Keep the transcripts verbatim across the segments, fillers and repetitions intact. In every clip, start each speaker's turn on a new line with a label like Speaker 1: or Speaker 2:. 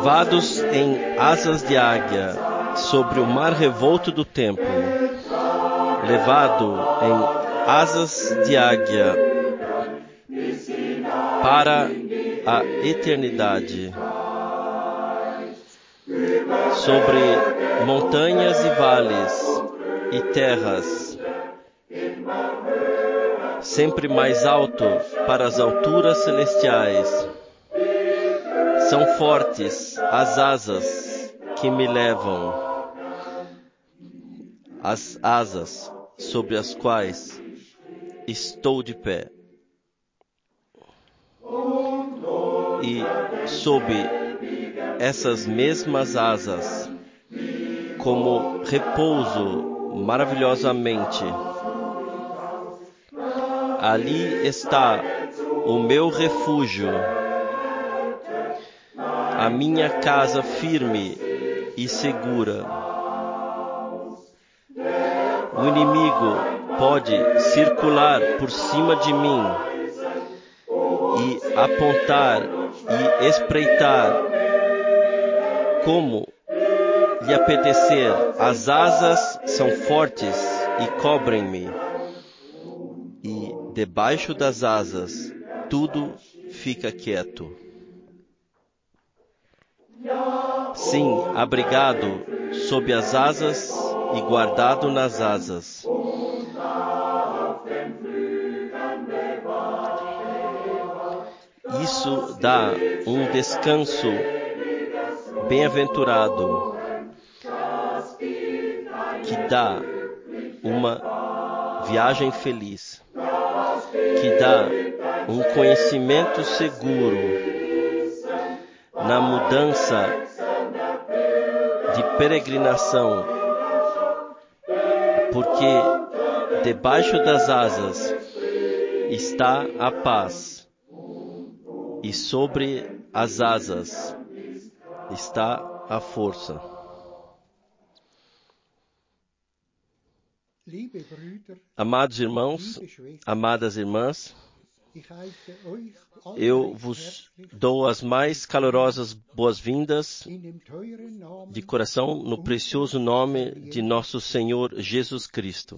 Speaker 1: levados em asas de águia sobre o mar revolto do tempo, levado em asas de águia para a eternidade, sobre montanhas e vales e terras, sempre mais alto para as alturas celestiais. São fortes as asas que me levam, as asas sobre as quais estou de pé. E sob essas mesmas asas, como repouso maravilhosamente, ali está o meu refúgio, a minha casa firme e segura. O inimigo pode circular por cima de mim e apontar e espreitar como lhe apetecer. As asas são fortes e cobrem-me, e debaixo das asas tudo fica quieto. Sim, abrigado sob as asas e guardado nas asas. Isso dá um descanso bem-aventurado, que dá uma viagem feliz, que dá um conhecimento seguro na mudança de peregrinação, porque debaixo das asas está a paz e sobre as asas está a força. Amados irmãos, amadas irmãs, eu vos dou as mais calorosas boas-vindas de coração no precioso nome de nosso Senhor Jesus Cristo.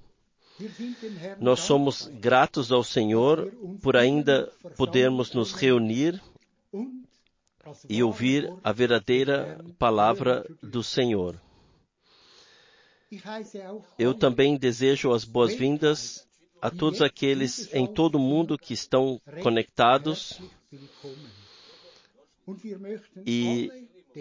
Speaker 1: Nós somos gratos ao Senhor por ainda podermos nos reunir e ouvir a verdadeira palavra do Senhor. Eu também desejo as boas-vindas a todos aqueles em todo o mundo que estão conectados, e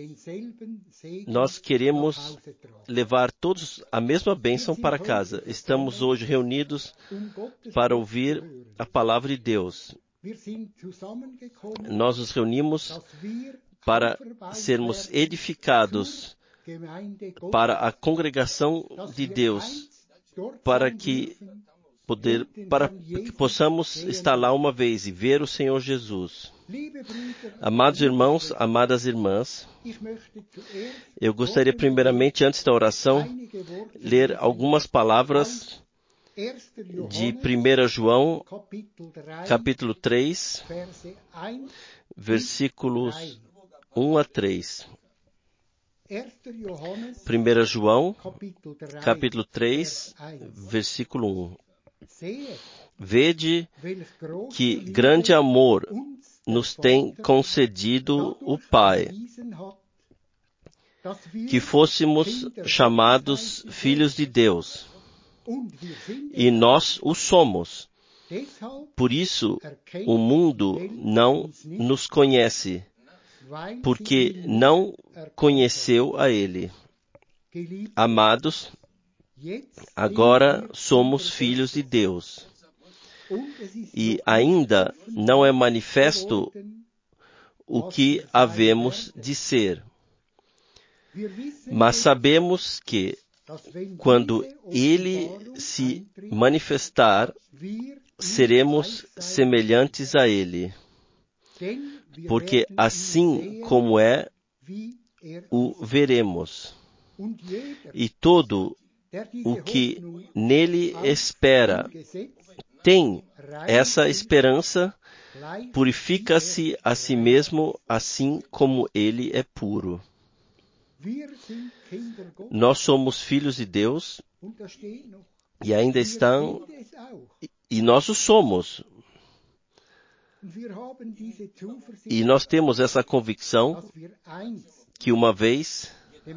Speaker 1: nós queremos levar todos a mesma bênção para casa. Estamos hoje reunidos para ouvir a palavra de Deus. Nós nos reunimos para sermos edificados para a congregação de Deus, para que Poder, para que possamos estar lá uma vez e ver o Senhor Jesus. Amados irmãos, amadas irmãs, eu gostaria primeiramente, antes da oração, ler algumas palavras de primeira João, capítulo três, versículos um a três. primeira João, capítulo três, versículo um. Vede que grande amor nos tem concedido o Pai, que fôssemos chamados filhos de Deus, e nós o somos. Por isso o mundo não nos conhece, porque não conheceu a Ele. Amados, agora somos filhos de Deus, e ainda não é manifesto o que havemos de ser. Mas sabemos que, quando Ele se manifestar, seremos semelhantes a Ele, porque assim como é, o veremos. E todo o que nele espera tem essa esperança, purifica-se a si mesmo, assim como ele é puro. Nós somos filhos de Deus, e ainda estão, e nós o somos. E nós temos essa convicção que uma vez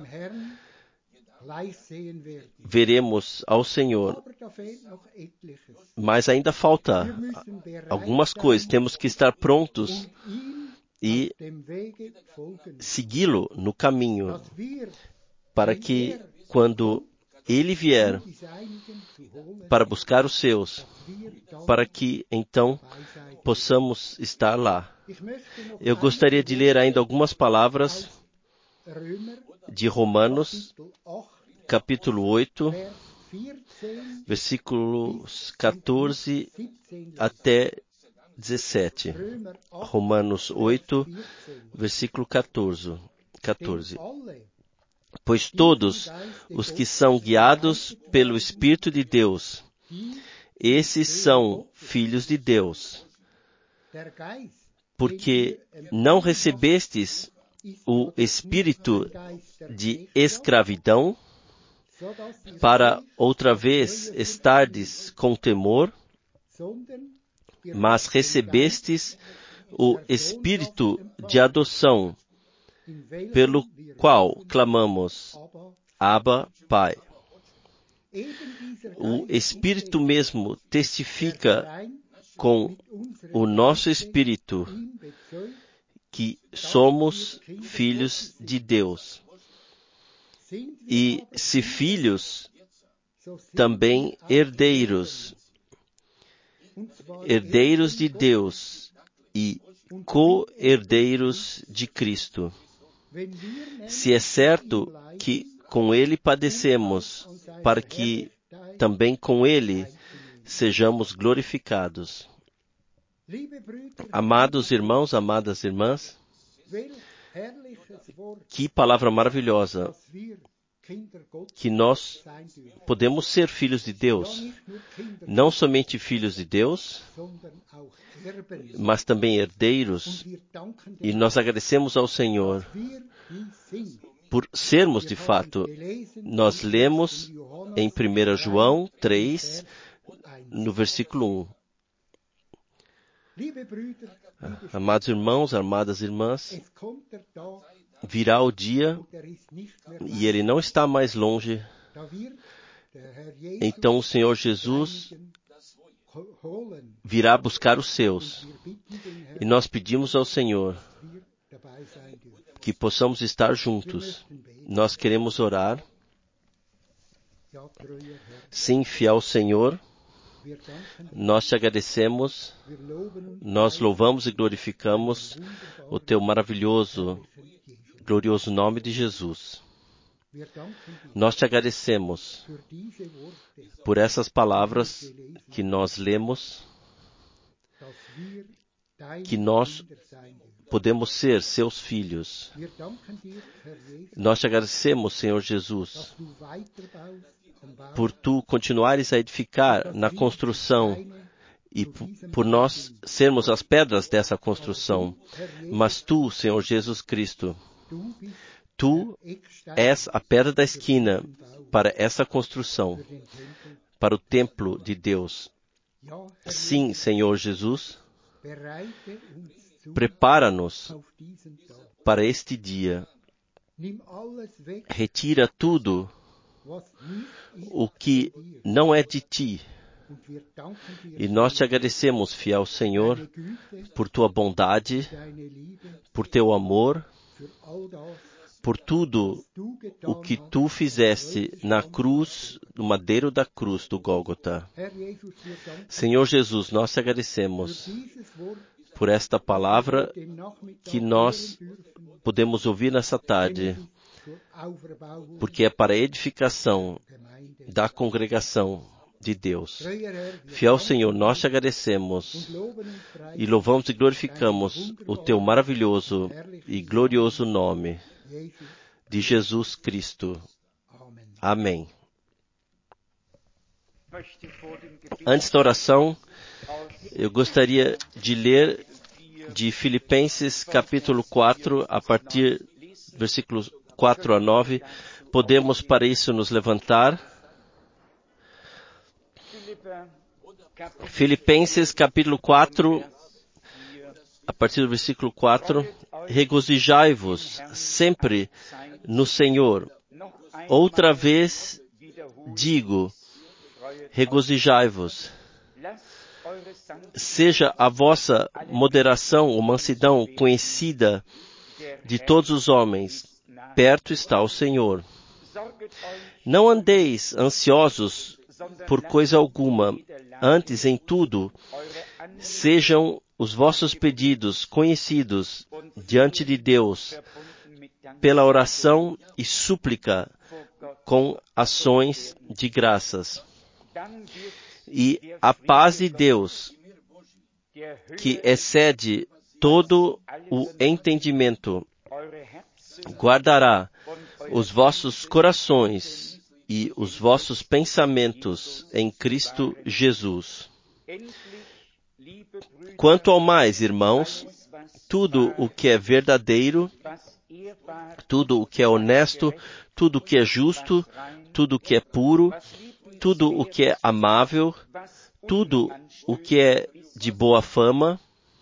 Speaker 1: veremos ao Senhor, mas ainda falta algumas coisas. Temos que estar prontos e segui-lo no caminho, para que quando ele vier para buscar os seus, para que então possamos estar lá. Eu gostaria de ler ainda algumas palavras de Romanos, capítulo oito, versículos quatorze até dezessete. Romanos oito, versículo quatorze. quatorze. Pois todos os que são guiados pelo Espírito de Deus, esses são filhos de Deus. Porque não recebestes o espírito de escravidão, para outra vez estardes com temor, mas recebestes o espírito de adoção, pelo qual clamamos, Abba, Pai. O Espírito mesmo testifica com o nosso espírito que somos filhos de Deus. E se filhos, também herdeiros, herdeiros de Deus e co-herdeiros de Cristo. Se é certo que com ele padecemos, para que também com ele sejamos glorificados. Amados irmãos, amadas irmãs, que palavra maravilhosa, que nós podemos ser filhos de Deus, não somente filhos de Deus, mas também herdeiros, e nós agradecemos ao Senhor por sermos de fato. Nós lemos em primeiro João três, no versículo um. Amados irmãos, amadas irmãs, virá o dia, e ele não está mais longe. Então o Senhor Jesus virá buscar os seus. E nós pedimos ao Senhor que possamos estar juntos. Nós queremos orar. Sim, fiel Senhor, nós te agradecemos, nós louvamos e glorificamos o teu maravilhoso, glorioso nome de Jesus. Nós te agradecemos por essas palavras que nós lemos, que nós podemos ser seus filhos. Nós te agradecemos, Senhor Jesus, por tu continuares a edificar na construção e por nós sermos as pedras dessa construção. Mas tu, Senhor Jesus Cristo, tu és a pedra da esquina para essa construção, para o templo de Deus. Sim, Senhor Jesus, prepara-nos para este dia. Retira tudo o que não é de ti. E nós te agradecemos, fiel Senhor, por tua bondade, por teu amor, por tudo o que tu fizeste na cruz, no madeiro da cruz do Gólgota. Senhor Jesus, nós te agradecemos por esta palavra que nós podemos ouvir nessa tarde, porque é para a edificação da congregação de Deus. Fiel Senhor, nós te agradecemos e louvamos e glorificamos o teu maravilhoso e glorioso nome de Jesus Cristo. Amém. Antes da oração, Eu gostaria de ler de Filipenses capítulo quatro, a partir do versículos quatro a nove. Podemos para isso nos levantar. Filipenses capítulo quatro, a partir do versículo quatro. Regozijai-vos sempre no Senhor. Outra vez digo, regozijai-vos. Seja a vossa moderação ou mansidão conhecida de todos os homens. Perto está o Senhor. Não andeis ansiosos por coisa alguma, antes em tudo, sejam os vossos pedidos conhecidos diante de Deus, pela oração e súplica, com ações de graças. E a paz de Deus, que excede todo o entendimento, guardará os vossos corações e os vossos pensamentos em Cristo Jesus. Quanto ao mais, irmãos, tudo o que é verdadeiro, tudo o que é honesto, tudo o que é justo, tudo o que é puro, tudo o que é amável, tudo o que é de boa fama,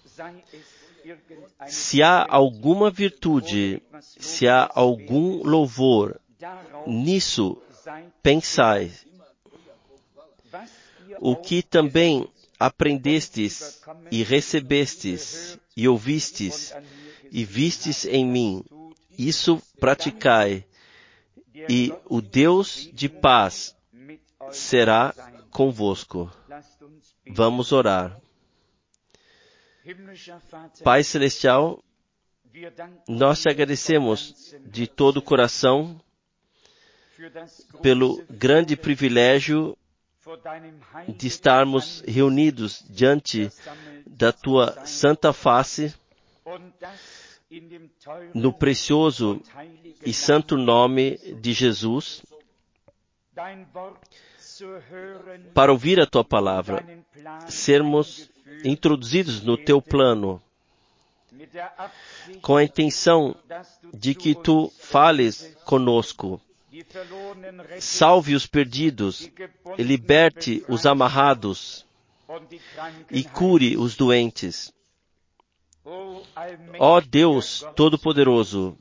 Speaker 1: se há alguma virtude, se há algum louvor, nisso pensai. O que também aprendestes e recebestes e ouvistes e vistes em mim, isso praticai, e o Deus de paz será convosco. Vamos orar. Pai Celestial, nós te agradecemos de todo o coração pelo grande privilégio de estarmos reunidos diante da tua santa face, no precioso e santo nome de Jesus, para ouvir a tua palavra, sermos introduzidos no teu plano, com a intenção de que tu fales conosco, salve os perdidos, liberte os amarrados e cure os doentes. Ó Deus Todo-Poderoso,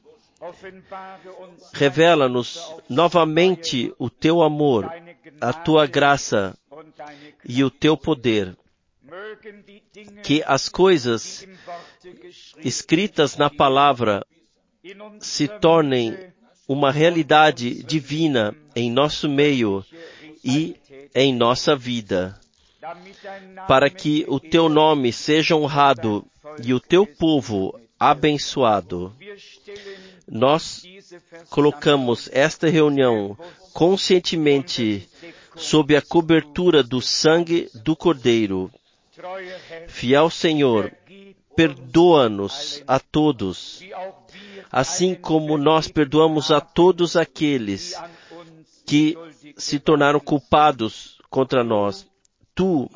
Speaker 1: revela-nos novamente o teu amor, a tua graça e o teu poder. Que as coisas escritas na palavra se tornem uma realidade divina em nosso meio e em nossa vida, para que o teu nome seja honrado e o teu povo abençoado. Nós colocamos esta reunião conscientemente sob a cobertura do sangue do Cordeiro. Fiel Senhor, perdoa-nos a todos, assim como nós perdoamos a todos aqueles que se tornaram culpados contra nós. Tu,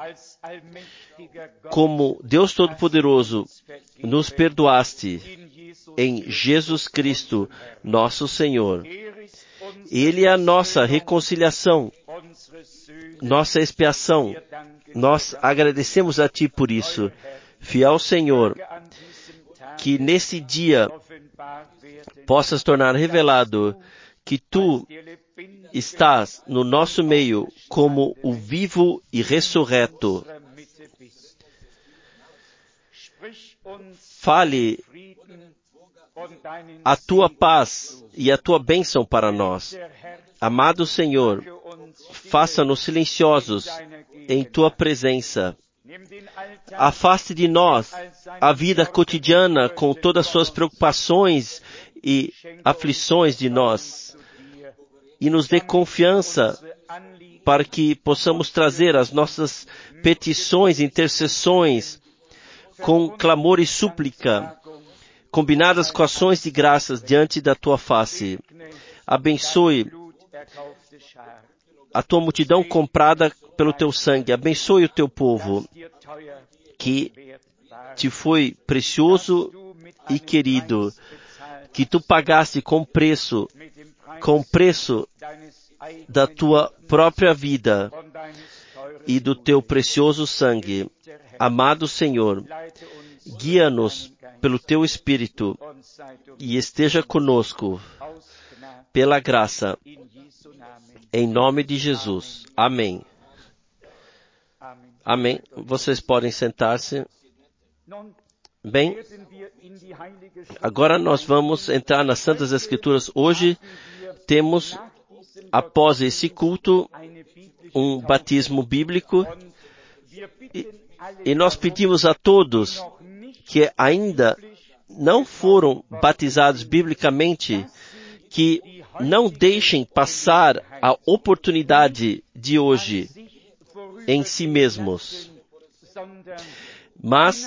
Speaker 1: como Deus Todo-Poderoso, nos perdoaste em Jesus Cristo, nosso Senhor. Ele é a nossa reconciliação, nossa expiação. Nós agradecemos a Ti por isso. Fiel Senhor, que nesse dia possas tornar revelado que Tu estás no nosso meio como o vivo e ressurreto. Fale a Tua paz e a Tua bênção para nós. Amado Senhor, faça-nos silenciosos em Tua presença. Afaste de nós a vida cotidiana com todas as suas preocupações e aflições de nós. E nos dê confiança para que possamos trazer as nossas petições, intercessões, com clamor e súplica, combinadas com ações de graças diante da Tua face. Abençoe a tua multidão comprada pelo teu sangue. Abençoe o teu povo, que te foi precioso e querido, que tu pagaste com preço, com preço da tua própria vida e do teu precioso sangue. Amado Senhor, guia-nos pelo teu Espírito e esteja conosco pela graça, em nome de Jesus. Amém. Amém. Vocês podem sentar-se. Bem, agora nós vamos entrar nas Santas Escrituras. Hoje temos, após esse culto, um batismo bíblico e, e nós pedimos a todos que ainda não foram batizados biblicamente que não deixem passar a oportunidade de hoje em si mesmos, mas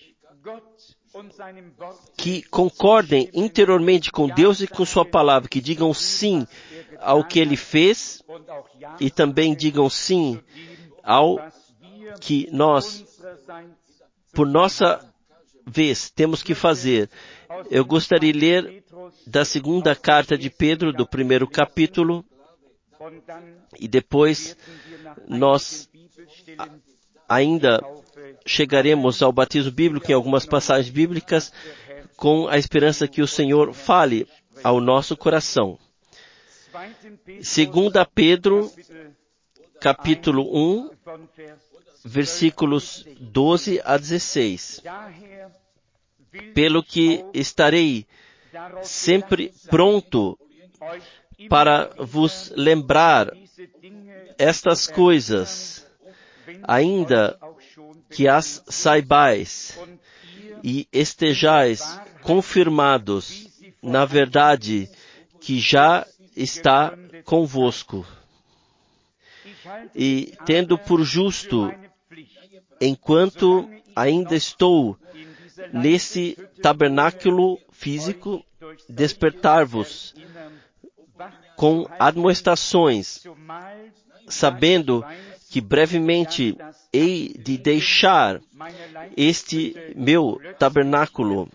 Speaker 1: que concordem interiormente com Deus e com sua palavra, que digam sim ao que Ele fez e também digam sim ao que nós, por nossa vez, temos que fazer. Eu gostaria de ler da segunda carta de Pedro, do primeiro capítulo, e depois nós ainda chegaremos ao batismo bíblico em algumas passagens bíblicas, com a esperança que o Senhor fale ao nosso coração. Segunda Pedro, capítulo um, versículos doze a dezesseis. Pelo que estarei sempre pronto para vos lembrar estas coisas, ainda que as saibais e estejais confirmados na verdade que já está convosco. E tendo por justo, enquanto ainda estou nesse tabernáculo físico, despertar-vos com admoestações, sabendo que brevemente hei de deixar este meu tabernáculo,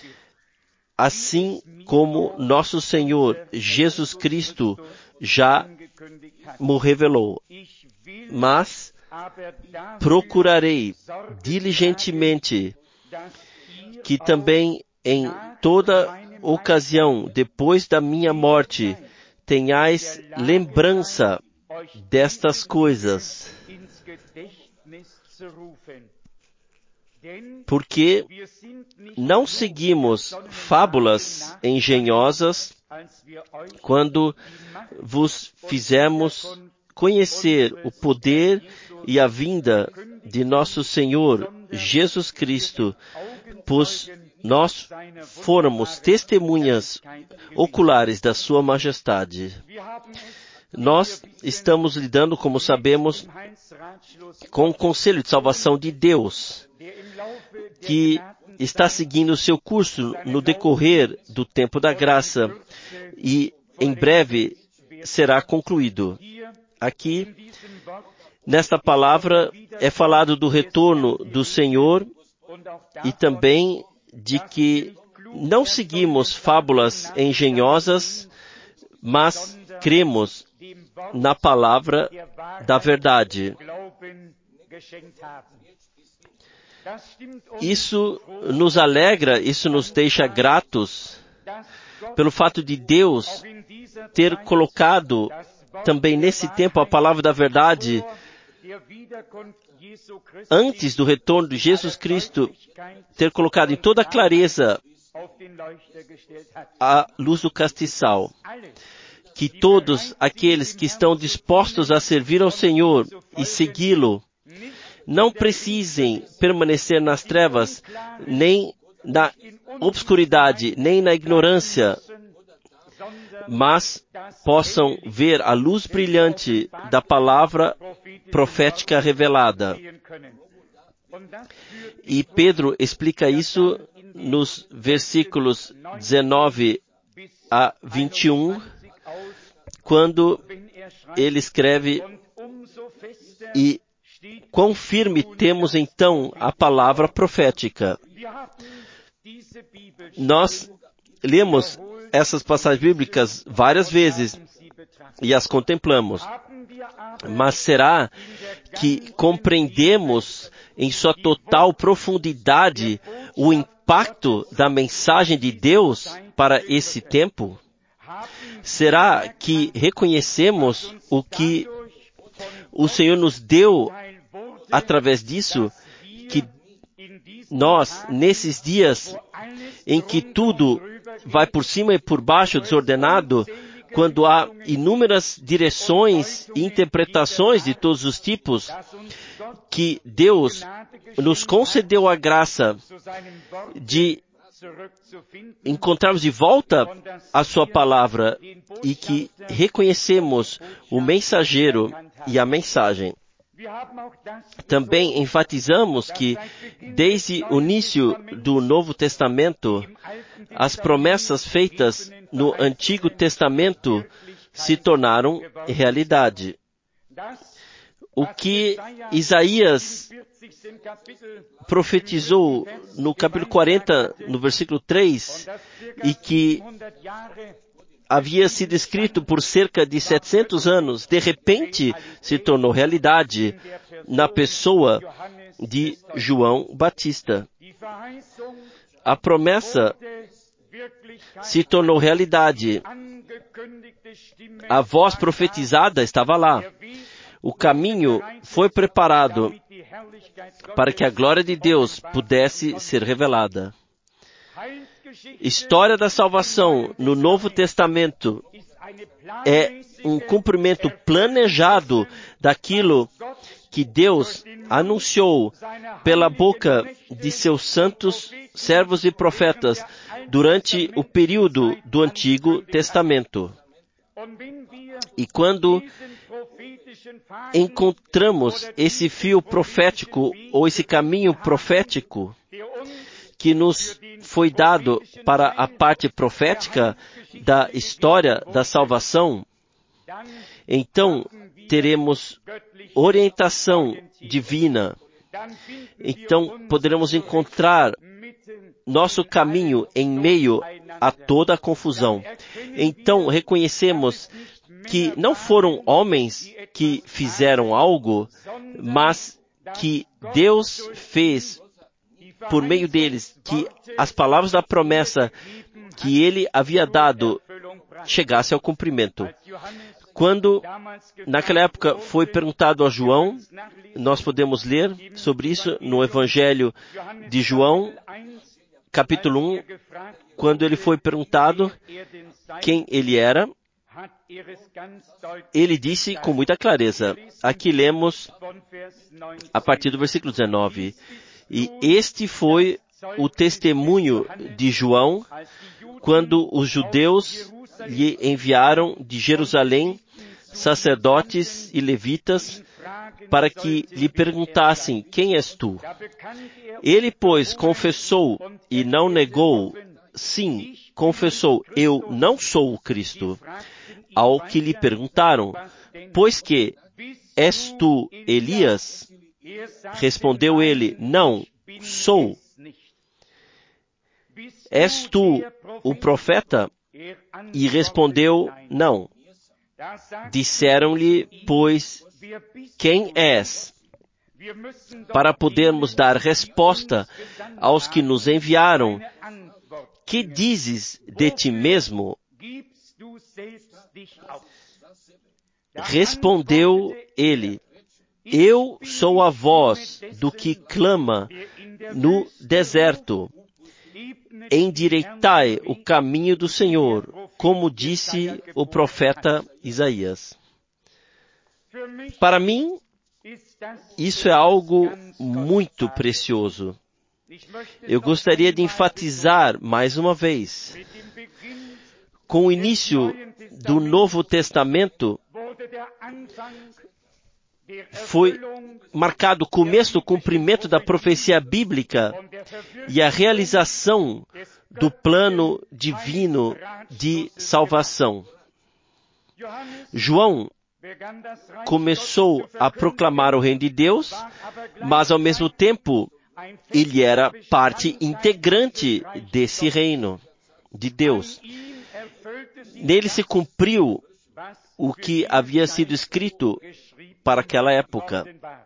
Speaker 1: assim como nosso Senhor Jesus Cristo já me revelou. Mas procurarei diligentemente que também em toda ocasião, depois da minha morte, tenhais lembrança destas coisas. Porque não seguimos fábulas engenhosas quando vos fizemos conhecer o poder e a vinda de nosso Senhor Jesus Cristo, pois nós fôramos testemunhas oculares da sua majestade. Nós estamos lidando, como sabemos, com o Conselho de Salvação de Deus, que está seguindo o seu curso no decorrer do tempo da graça e em breve será concluído. Aqui, nesta palavra, é falado do retorno do Senhor e também de que não seguimos fábulas engenhosas, mas cremos na palavra da verdade. Isso nos alegra, isso nos deixa gratos pelo fato de Deus ter colocado também nesse tempo a palavra da verdade antes do retorno de Jesus Cristo, ter colocado em toda a clareza a luz do castiçal. Que todos aqueles que estão dispostos a servir ao Senhor e segui-lo, não precisem permanecer nas trevas, nem na obscuridade, nem na ignorância, mas possam ver a luz brilhante da palavra profética revelada. E Pedro explica isso nos versículos dezenove a vinte e um, quando ele escreve, e quão firme temos então a palavra profética. Nós lemos essas passagens bíblicas várias vezes e as contemplamos. Mas será que compreendemos em sua total profundidade o impacto da mensagem de Deus para esse tempo? Será que reconhecemos o que o Senhor nos deu através disso? Que nós, nesses dias em que tudo vai por cima e por baixo desordenado, quando há inúmeras direções e interpretações de todos os tipos, que Deus nos concedeu a graça de encontrarmos de volta a sua palavra e que reconhecemos o mensageiro e a mensagem. Também enfatizamos que, desde o início do Novo Testamento, as promessas feitas no Antigo Testamento se tornaram realidade. O que Isaías profetizou no capítulo quarenta, no versículo três, e que havia sido escrito por cerca de setecentos anos, de repente se tornou realidade na pessoa de João Batista. A promessa se tornou realidade. A voz profetizada estava lá. O caminho foi preparado para que a glória de Deus pudesse ser revelada. História da salvação no Novo Testamento é um cumprimento planejado daquilo que Deus anunciou pela boca de seus santos servos e profetas durante o período do Antigo Testamento. E quando encontramos esse fio profético, ou esse caminho profético, que nos foi dado para a parte profética da história da salvação, então teremos orientação divina. Então poderemos encontrar nosso caminho em meio a toda a confusão. Então reconhecemos que não foram homens que fizeram algo, mas que Deus fez por meio deles, que as palavras da promessa que ele havia dado chegassem ao cumprimento. Quando, naquela época, foi perguntado a João, nós podemos ler sobre isso no Evangelho de João, capítulo um, quando ele foi perguntado quem ele era, ele disse com muita clareza. Aqui lemos a partir do versículo dezenove. E este foi o testemunho de João quando os judeus lhe enviaram de Jerusalém sacerdotes e levitas para que lhe perguntassem: quem és tu? Ele, pois, confessou e não negou. Sim, confessou: eu não sou o Cristo. Ao que lhe perguntaram: pois que, és tu Elias? Respondeu ele: não, sou. És tu o profeta? E respondeu: não. Disseram-lhe, pois, quem és? Para podermos dar resposta aos que nos enviaram. Que dizes de ti mesmo? Respondeu ele: eu sou a voz do que clama no deserto. Endireitai o caminho do Senhor, como disse o profeta Isaías. Para mim, isso é algo muito precioso. Eu gostaria de enfatizar mais uma vez. Com o início do Novo Testamento, foi marcado o começo do cumprimento da profecia bíblica e a realização do plano divino de salvação. João começou a proclamar o reino de Deus, mas ao mesmo tempo ele era parte integrante desse reino de Deus. Nele se cumpriu o que havia sido escrito para aquela época.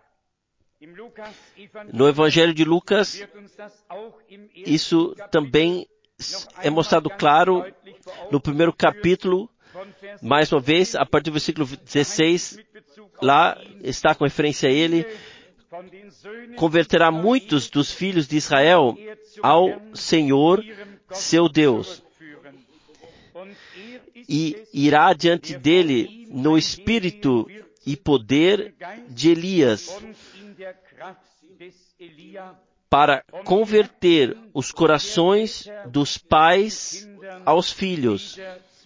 Speaker 1: No Evangelho de Lucas, isso também é mostrado claro no primeiro capítulo, mais uma vez, a partir do versículo dezesseis, lá está com referência a ele, converterá muitos dos filhos de Israel ao Senhor, seu Deus, e irá diante dele no espírito e poder de Elias, para converter os corações dos pais aos filhos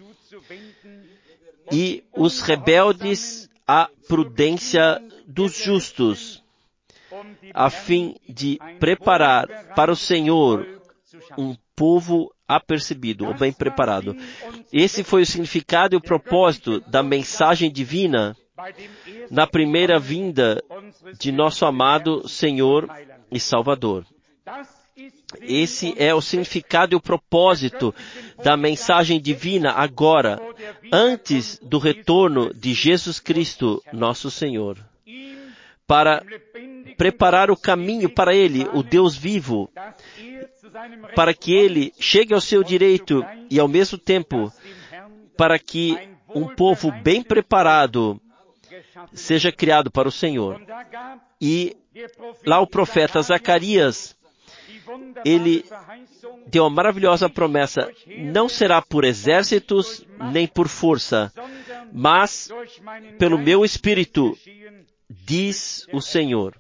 Speaker 1: e os rebeldes à prudência dos justos, a fim de preparar para o Senhor um povo apercebido, ou bem preparado. Esse foi o significado e o propósito da mensagem divina na primeira vinda de nosso amado Senhor e Salvador. Esse é o significado e o propósito da mensagem divina agora, antes do retorno de Jesus Cristo, nosso Senhor, para preparar o caminho para Ele, o Deus vivo, para que Ele chegue ao seu direito e, ao mesmo tempo, para que um povo bem preparado seja criado para o Senhor. E lá o profeta Zacarias, ele deu uma maravilhosa promessa: não será por exércitos nem por força, mas pelo meu Espírito, diz o Senhor.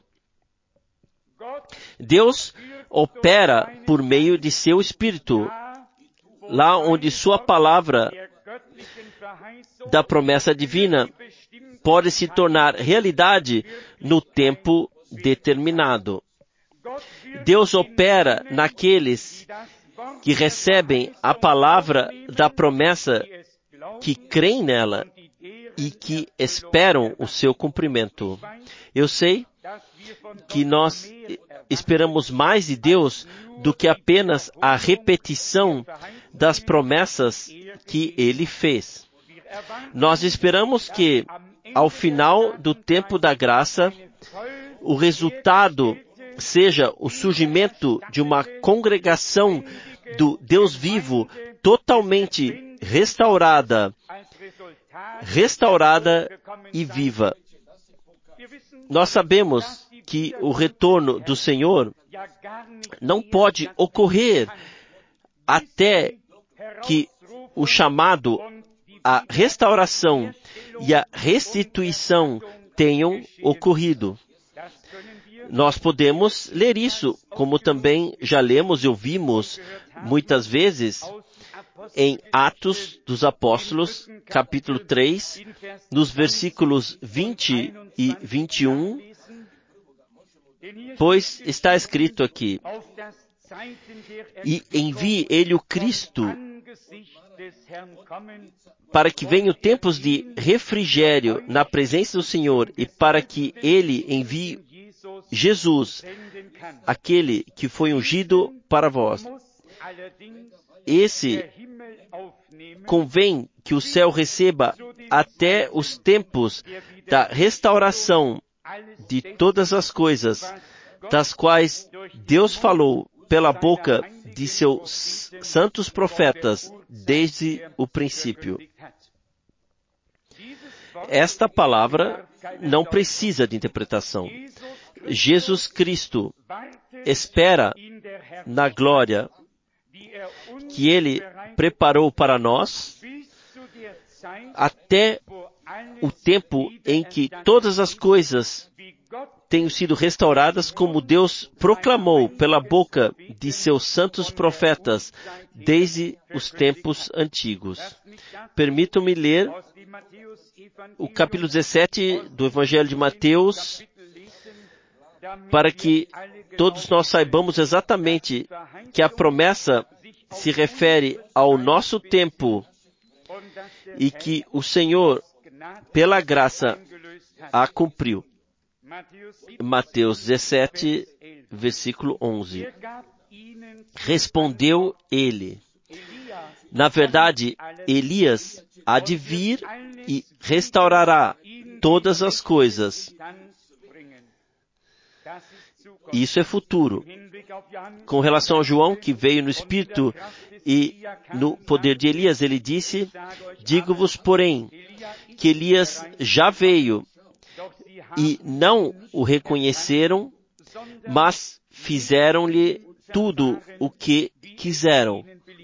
Speaker 1: Deus opera por meio de seu Espírito, lá onde sua palavra da promessa divina pode se tornar realidade no tempo determinado. Deus opera naqueles que recebem a palavra da promessa, que creem nela e que esperam o seu cumprimento. Eu sei que nós esperamos mais de Deus do que apenas a repetição das promessas que Ele fez. Nós esperamos que, ao final do tempo da graça, o resultado seja o surgimento de uma congregação do Deus vivo totalmente restaurada, restaurada e viva. Nós sabemos que o retorno do Senhor não pode ocorrer até que o chamado, a restauração e a restituição tenham ocorrido. Nós podemos ler isso, como também já lemos e ouvimos muitas vezes em Atos dos Apóstolos, capítulo três, nos versículos vinte e vinte e um, pois está escrito aqui: e envie ele o Cristo, para que venham tempos de refrigério na presença do Senhor, e para que ele envie Jesus, aquele que foi ungido para vós. Esse convém que o céu receba até os tempos da restauração de todas as coisas, das quais Deus falou pela boca de seus santos profetas desde o princípio. Esta palavra não precisa de interpretação. Jesus Cristo espera na glória que Ele preparou para nós até o tempo em que todas as coisas tenham sido restauradas, como Deus proclamou pela boca de seus santos profetas desde os tempos antigos. Permitam-me ler o capítulo dezessete do Evangelho de Mateus, para que todos nós saibamos exatamente que a promessa se refere ao nosso tempo e que o Senhor pela graça a cumpriu. Mateus dezessete, versículo onze. Respondeu ele: na verdade, Elias há de vir e restaurará todas as coisas. Isso é futuro. Com relação a João, que veio no Espírito e no poder de Elias, ele disse: digo-vos, porém, que Elias já veio e não o reconheceram, mas fizeram-lhe tudo o que quiseram.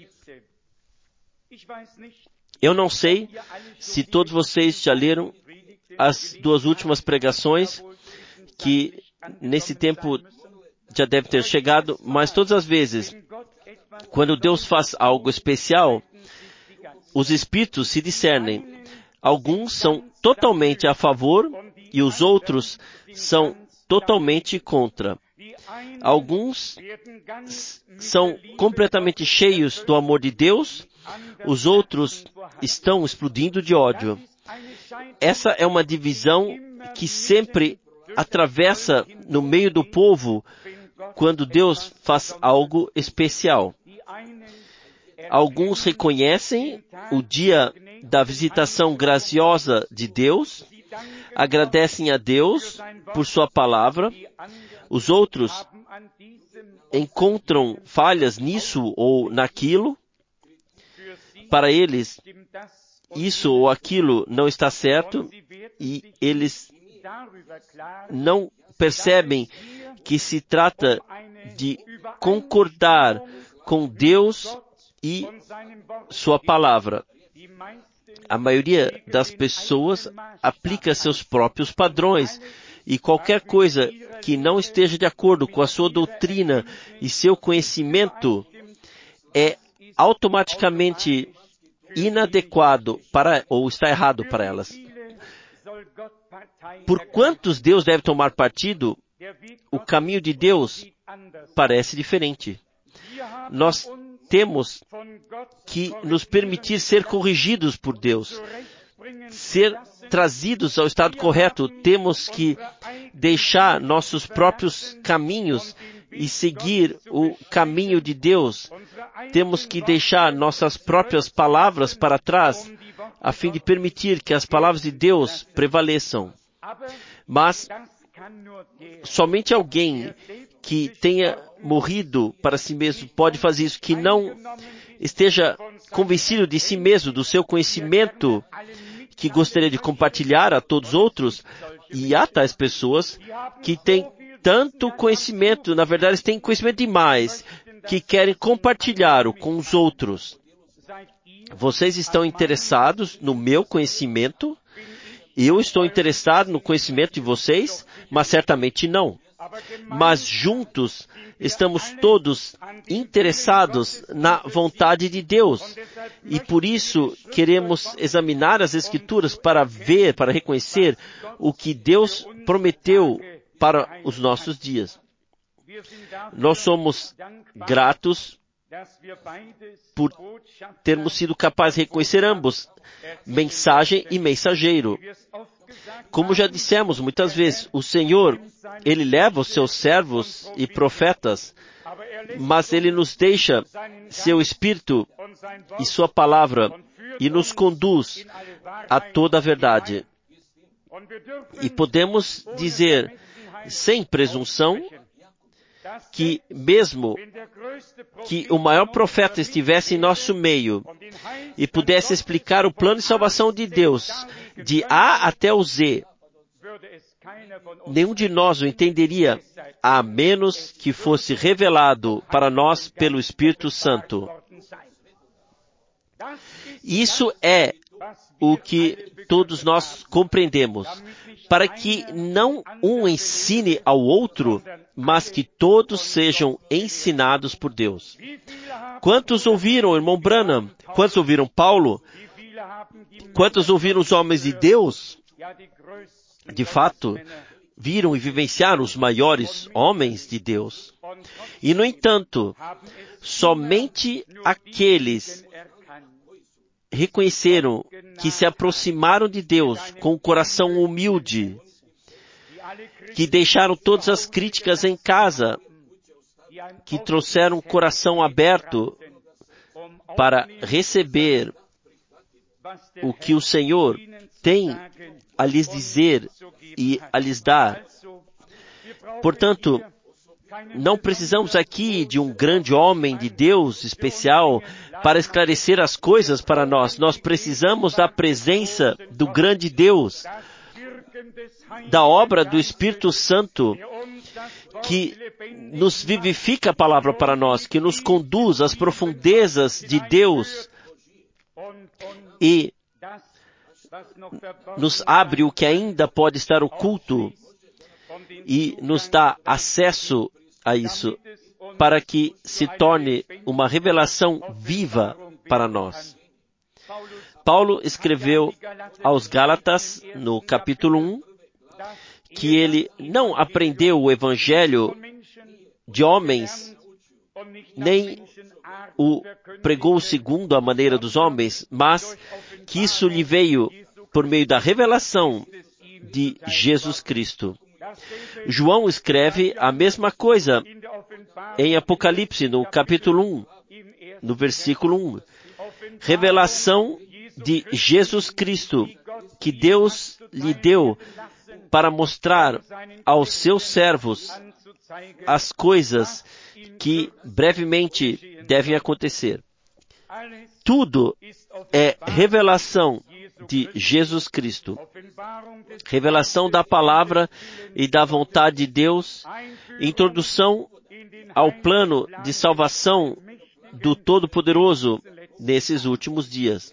Speaker 1: Eu não sei se todos vocês já leram as duas últimas pregações, que nesse tempo já deve ter chegado, mas todas as vezes, quando Deus faz algo especial, os espíritos se discernem. Alguns são totalmente a favor e os outros são totalmente contra. Alguns são completamente cheios do amor de Deus, os outros estão explodindo de ódio. Essa é uma divisão que sempre atravessa no meio do povo quando Deus faz algo especial. Alguns reconhecem o dia da visitação graciosa de Deus, agradecem a Deus por sua palavra. Os outros encontram falhas nisso ou naquilo. Para eles, isso ou aquilo não está certo e eles não percebem que se trata de concordar com Deus e sua palavra. A maioria das pessoas aplica seus próprios padrões e qualquer coisa que não esteja de acordo com a sua doutrina e seu conhecimento é automaticamente inadequado para, ou está errado para elas. Por quantos Deus deve tomar partido, o caminho de Deus parece diferente. Nós temos que nos permitir ser corrigidos por Deus, ser trazidos ao estado correto. Temos que deixar nossos próprios caminhos e seguir o caminho de Deus. Temos que deixar nossas próprias palavras para trás, a fim de permitir que as palavras de Deus prevaleçam. Mas somente alguém que tenha morrido para si mesmo pode fazer isso, que não esteja convencido de si mesmo, do seu conhecimento, que gostaria de compartilhar a todos os outros. E há tais pessoas que têm tanto conhecimento, na verdade eles têm conhecimento demais, que querem compartilhar-o com os outros. Vocês estão interessados no meu conhecimento? Eu estou interessado no conhecimento de vocês? Mas certamente não. Mas juntos estamos todos interessados na vontade de Deus. E por isso queremos examinar as Escrituras para ver, para reconhecer o que Deus prometeu para os nossos dias. Nós somos gratos por termos sido capazes de reconhecer ambos, mensagem e mensageiro. Como já dissemos muitas vezes, o Senhor, Ele leva os seus servos e profetas, mas Ele nos deixa seu Espírito e sua palavra e nos conduz a toda a verdade. E podemos dizer, sem presunção, que mesmo que o maior profeta estivesse em nosso meio e pudesse explicar o plano de salvação de Deus, de A até o Z, nenhum de nós o entenderia, a menos que fosse revelado para nós pelo Espírito Santo. Isso é o que todos nós compreendemos, para que não um ensine ao outro, mas que todos sejam ensinados por Deus. Quantos ouviram o irmão Branham? Quantos ouviram Paulo? Quantos ouviram os homens de Deus? De fato, viram e vivenciaram os maiores homens de Deus. E, no entanto, somente aqueles reconheceram, que se aproximaram de Deus com um coração humilde, que deixaram todas as críticas em casa, que trouxeram um coração aberto para receber o que o Senhor tem a lhes dizer e a lhes dar. Portanto, não precisamos aqui de um grande homem de Deus especial para esclarecer as coisas para nós. Nós precisamos da presença do grande Deus, da obra do Espírito Santo, que nos vivifica a palavra para nós, que nos conduz às profundezas de Deus e nos abre o que ainda pode estar oculto e nos dá acesso a isso, para que se torne uma revelação viva para nós. Paulo escreveu aos Gálatas, no capítulo um, que ele não aprendeu o evangelho de homens, nem o pregou segundo a maneira dos homens, mas que isso lhe veio por meio da revelação de Jesus Cristo. João escreve a mesma coisa em Apocalipse, no capítulo um, no versículo um. Revelação de Jesus Cristo, que Deus lhe deu para mostrar aos seus servos as coisas que brevemente devem acontecer. Tudo é revelação de Jesus Cristo. Revelação da palavra e da vontade de Deus. Introdução ao plano de salvação do Todo-Poderoso nesses últimos dias.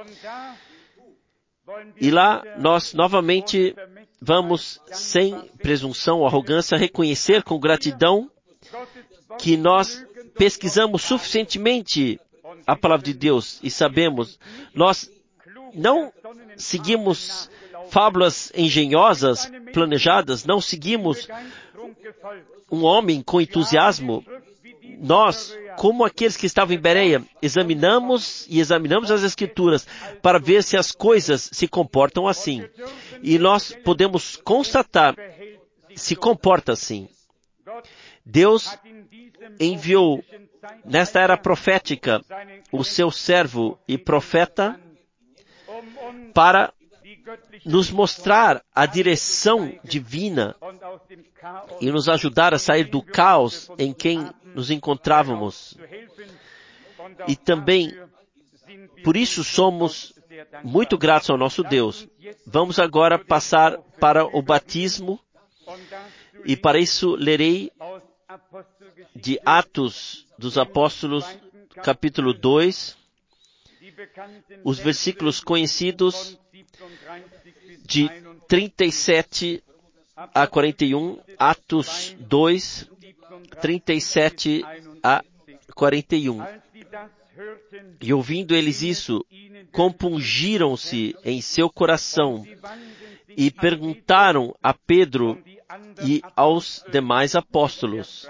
Speaker 1: E lá nós novamente vamos, sem presunção ou arrogância, reconhecer com gratidão que nós pesquisamos suficientemente a palavra de Deus e sabemos, nós não seguimos fábulas engenhosas, planejadas, não seguimos um homem com entusiasmo. Nós, como aqueles que estavam em Bereia, examinamos e examinamos as Escrituras para ver se as coisas se comportam assim. E nós podemos constatar se comporta assim. Deus enviou nesta era profética o seu servo e profeta para nos mostrar a direção divina e nos ajudar a sair do caos em quem nos encontrávamos. E também, por isso somos muito gratos ao nosso Deus. Vamos agora passar para o batismo e para isso lerei de Atos dos Apóstolos, capítulo dois, os versículos conhecidos de trinta e sete a quarenta e um, Atos dois, trinta e sete a quarenta e um. E ouvindo eles isso, compungiram-se em seu coração e perguntaram a Pedro e aos demais apóstolos: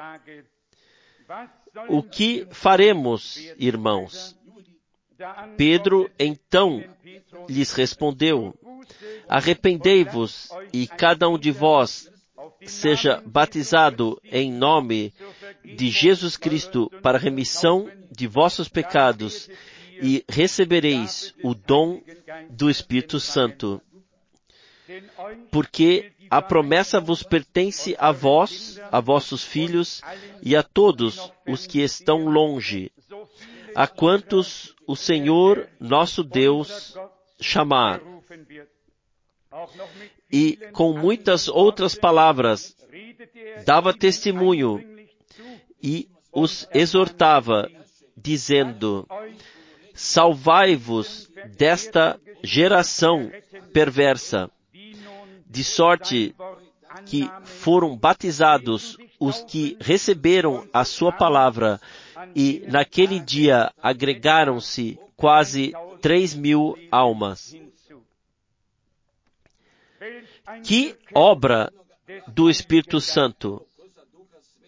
Speaker 1: o que faremos, irmãos? Pedro então lhes respondeu: arrependei-vos e cada um de vós seja batizado em nome de Jesus Cristo para remissão de vossos pecados e recebereis o dom do Espírito Santo. Porque a promessa vos pertence a vós, a vossos filhos e a todos os que estão longe, a quantos o Senhor nosso Deus chamar. E com muitas outras palavras dava testemunho e os exortava, dizendo: salvai-vos desta geração perversa. De sorte que foram batizados os que receberam a sua palavra, e naquele dia agregaram-se quase três mil almas. Que obra do Espírito Santo!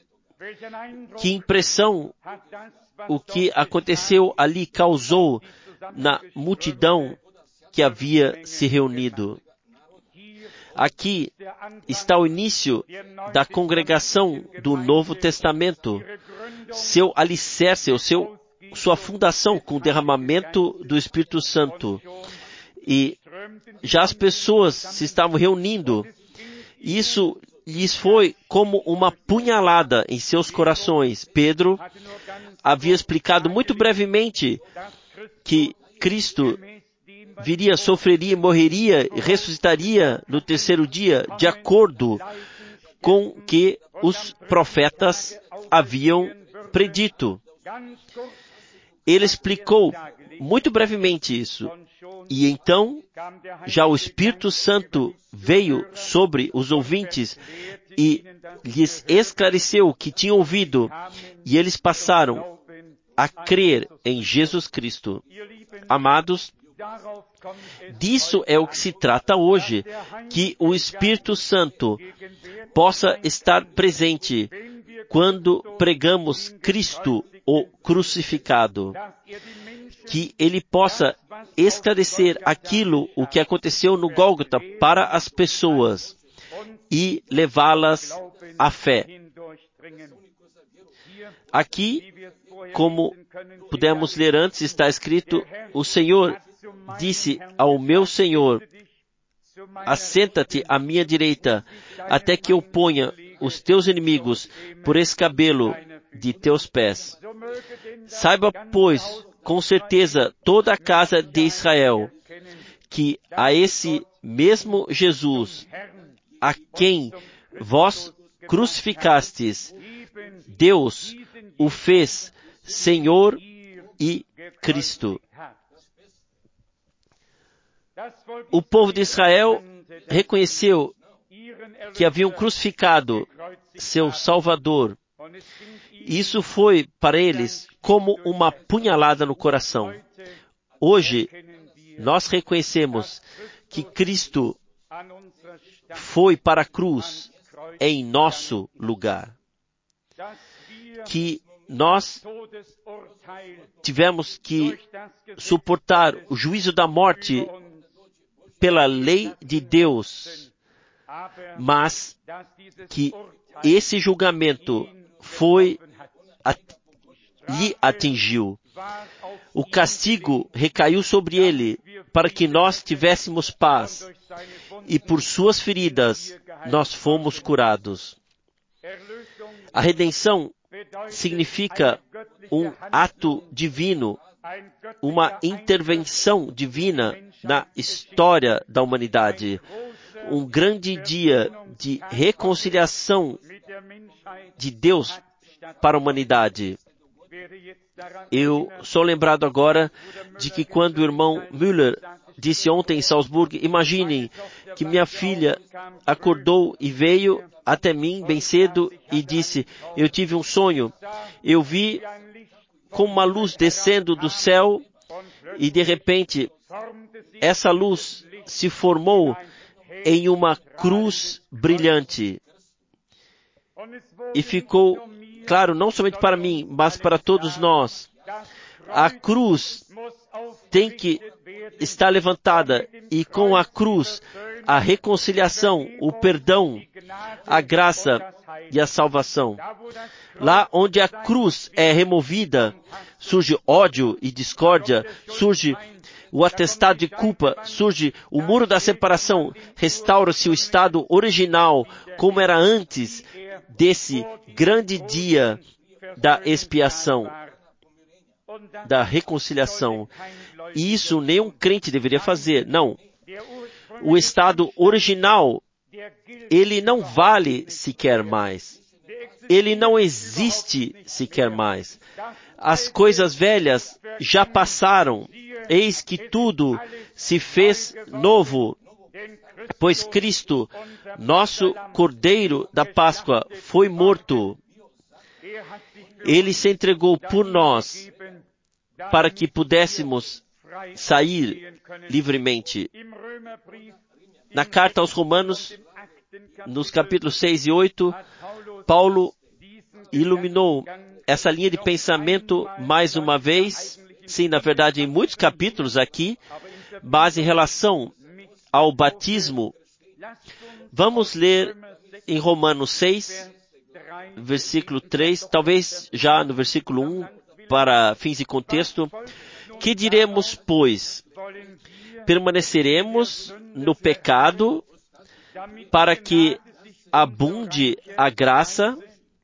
Speaker 1: Que impressão o que aconteceu ali causou na multidão que havia se reunido. Aqui está o início da congregação do Novo Testamento, seu alicerce, o seu, sua fundação com o derramamento do Espírito Santo. E já as pessoas se estavam reunindo. Isso lhes foi como uma punhalada em seus corações. Pedro havia explicado muito brevemente que Cristo viria, sofreria, morreria e ressuscitaria no terceiro dia, de acordo com o que os profetas haviam predito. Ele explicou muito brevemente isso. E então, já o Espírito Santo veio sobre os ouvintes e lhes esclareceu o que tinham ouvido, e eles passaram a crer em Jesus Cristo. Amados, disso é o que se trata hoje, que o Espírito Santo possa estar presente quando pregamos Cristo, o crucificado. Que Ele possa esclarecer aquilo, o que aconteceu no Gólgota, para as pessoas e levá-las à fé. Aqui, como pudemos ler antes, está escrito, o Senhor disse ao meu Senhor, assenta-te à minha direita, até que eu ponha os teus inimigos por escabelo de teus pés. Saiba, pois, com certeza, toda a casa de Israel, que a esse mesmo Jesus, a quem vós crucificastes, Deus o fez Senhor e Cristo. O povo de Israel reconheceu que haviam crucificado seu Salvador. Isso foi para eles como uma punhalada no coração. Hoje, nós reconhecemos que Cristo foi para a cruz em nosso lugar. Que nós tivemos que suportar o juízo da morte pela lei de Deus, mas que esse julgamento foi, lhe atingiu. O castigo recaiu sobre ele para que nós tivéssemos paz, e por suas feridas nós fomos curados. A redenção significa um ato divino, uma intervenção divina na história da humanidade, um grande dia de reconciliação de Deus para a humanidade. Eu sou lembrado agora de que quando o irmão Müller disse ontem em Salzburg, imaginem que minha filha acordou e veio até mim bem cedo e disse, eu tive um sonho, eu vi como uma luz descendo do céu e de repente essa luz se formou em uma cruz brilhante. E ficou claro, não somente para mim, mas para todos nós. A cruz tem que estar levantada e com a cruz a reconciliação, o perdão, a graça e a salvação. Lá onde a cruz é removida, surge ódio e discórdia, surge o atestado de culpa, surge o muro da separação, restaura-se o estado original, como era antes desse grande dia da expiação, da reconciliação. E isso nenhum crente deveria fazer. Não. O estado original, ele não vale sequer mais. Ele não existe sequer mais. As coisas velhas já passaram. Eis que tudo se fez novo. Pois Cristo, nosso Cordeiro da Páscoa, foi morto. Ele se entregou por nós para que pudéssemos sair livremente. Na carta aos Romanos, nos capítulos seis e oito, Paulo iluminou essa linha de pensamento mais uma vez, sim, na verdade, em muitos capítulos aqui, mas em relação ao batismo, vamos ler em Romanos seis, versículo três, talvez já no versículo um, para fins de contexto. Que diremos, pois? Permaneceremos no pecado para que abunde a graça?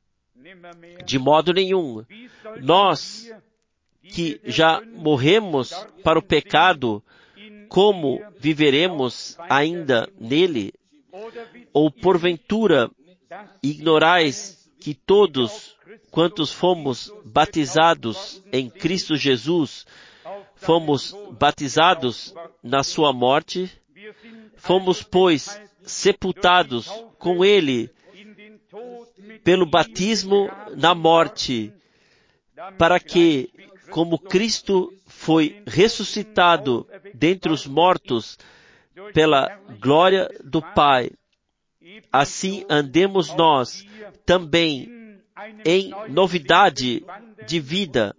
Speaker 1: De modo nenhum. Nós que já morremos para o pecado, como viveremos ainda nele? Ou porventura ignorais que todos quantos fomos batizados em Cristo Jesus, fomos batizados na sua morte? Fomos, pois, sepultados com ele pelo batismo na morte, para que, como Cristo foi ressuscitado dentre os mortos pela glória do Pai, assim andemos nós também em novidade de vida.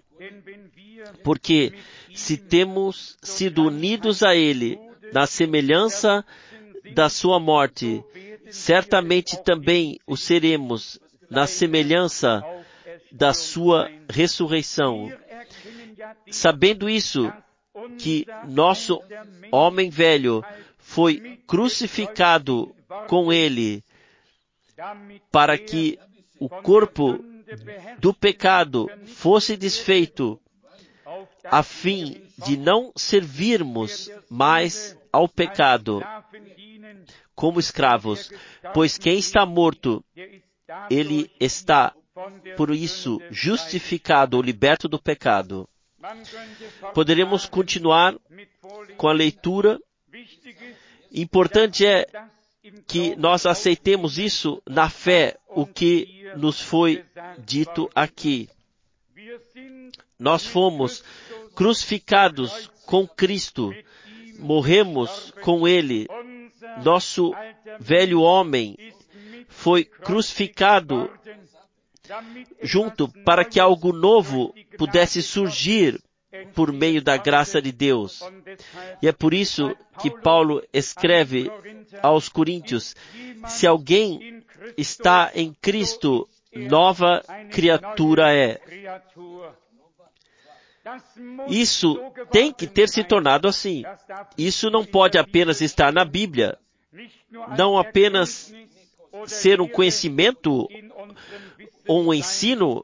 Speaker 1: Porque se temos sido unidos a Ele na semelhança da sua morte, certamente também o seremos na semelhança da sua ressurreição. Sabendo isso, que nosso homem velho foi crucificado com ele, para que o corpo do pecado fosse desfeito, a fim de não servirmos mais ao pecado como escravos, pois quem está morto, ele está, por isso, justificado ou liberto do pecado. Poderemos continuar com a leitura. Importante é que nós aceitemos isso na fé, o que nos foi dito aqui. Nós fomos crucificados com Cristo, morremos com Ele. Nosso velho homem foi crucificado junto para que algo novo pudesse surgir por meio da graça de Deus. E é por isso que Paulo escreve aos Coríntios: se alguém está em Cristo, nova criatura é. Isso tem que ter se tornado assim. Isso não pode apenas estar na Bíblia, não apenas ser um conhecimento ou um ensino,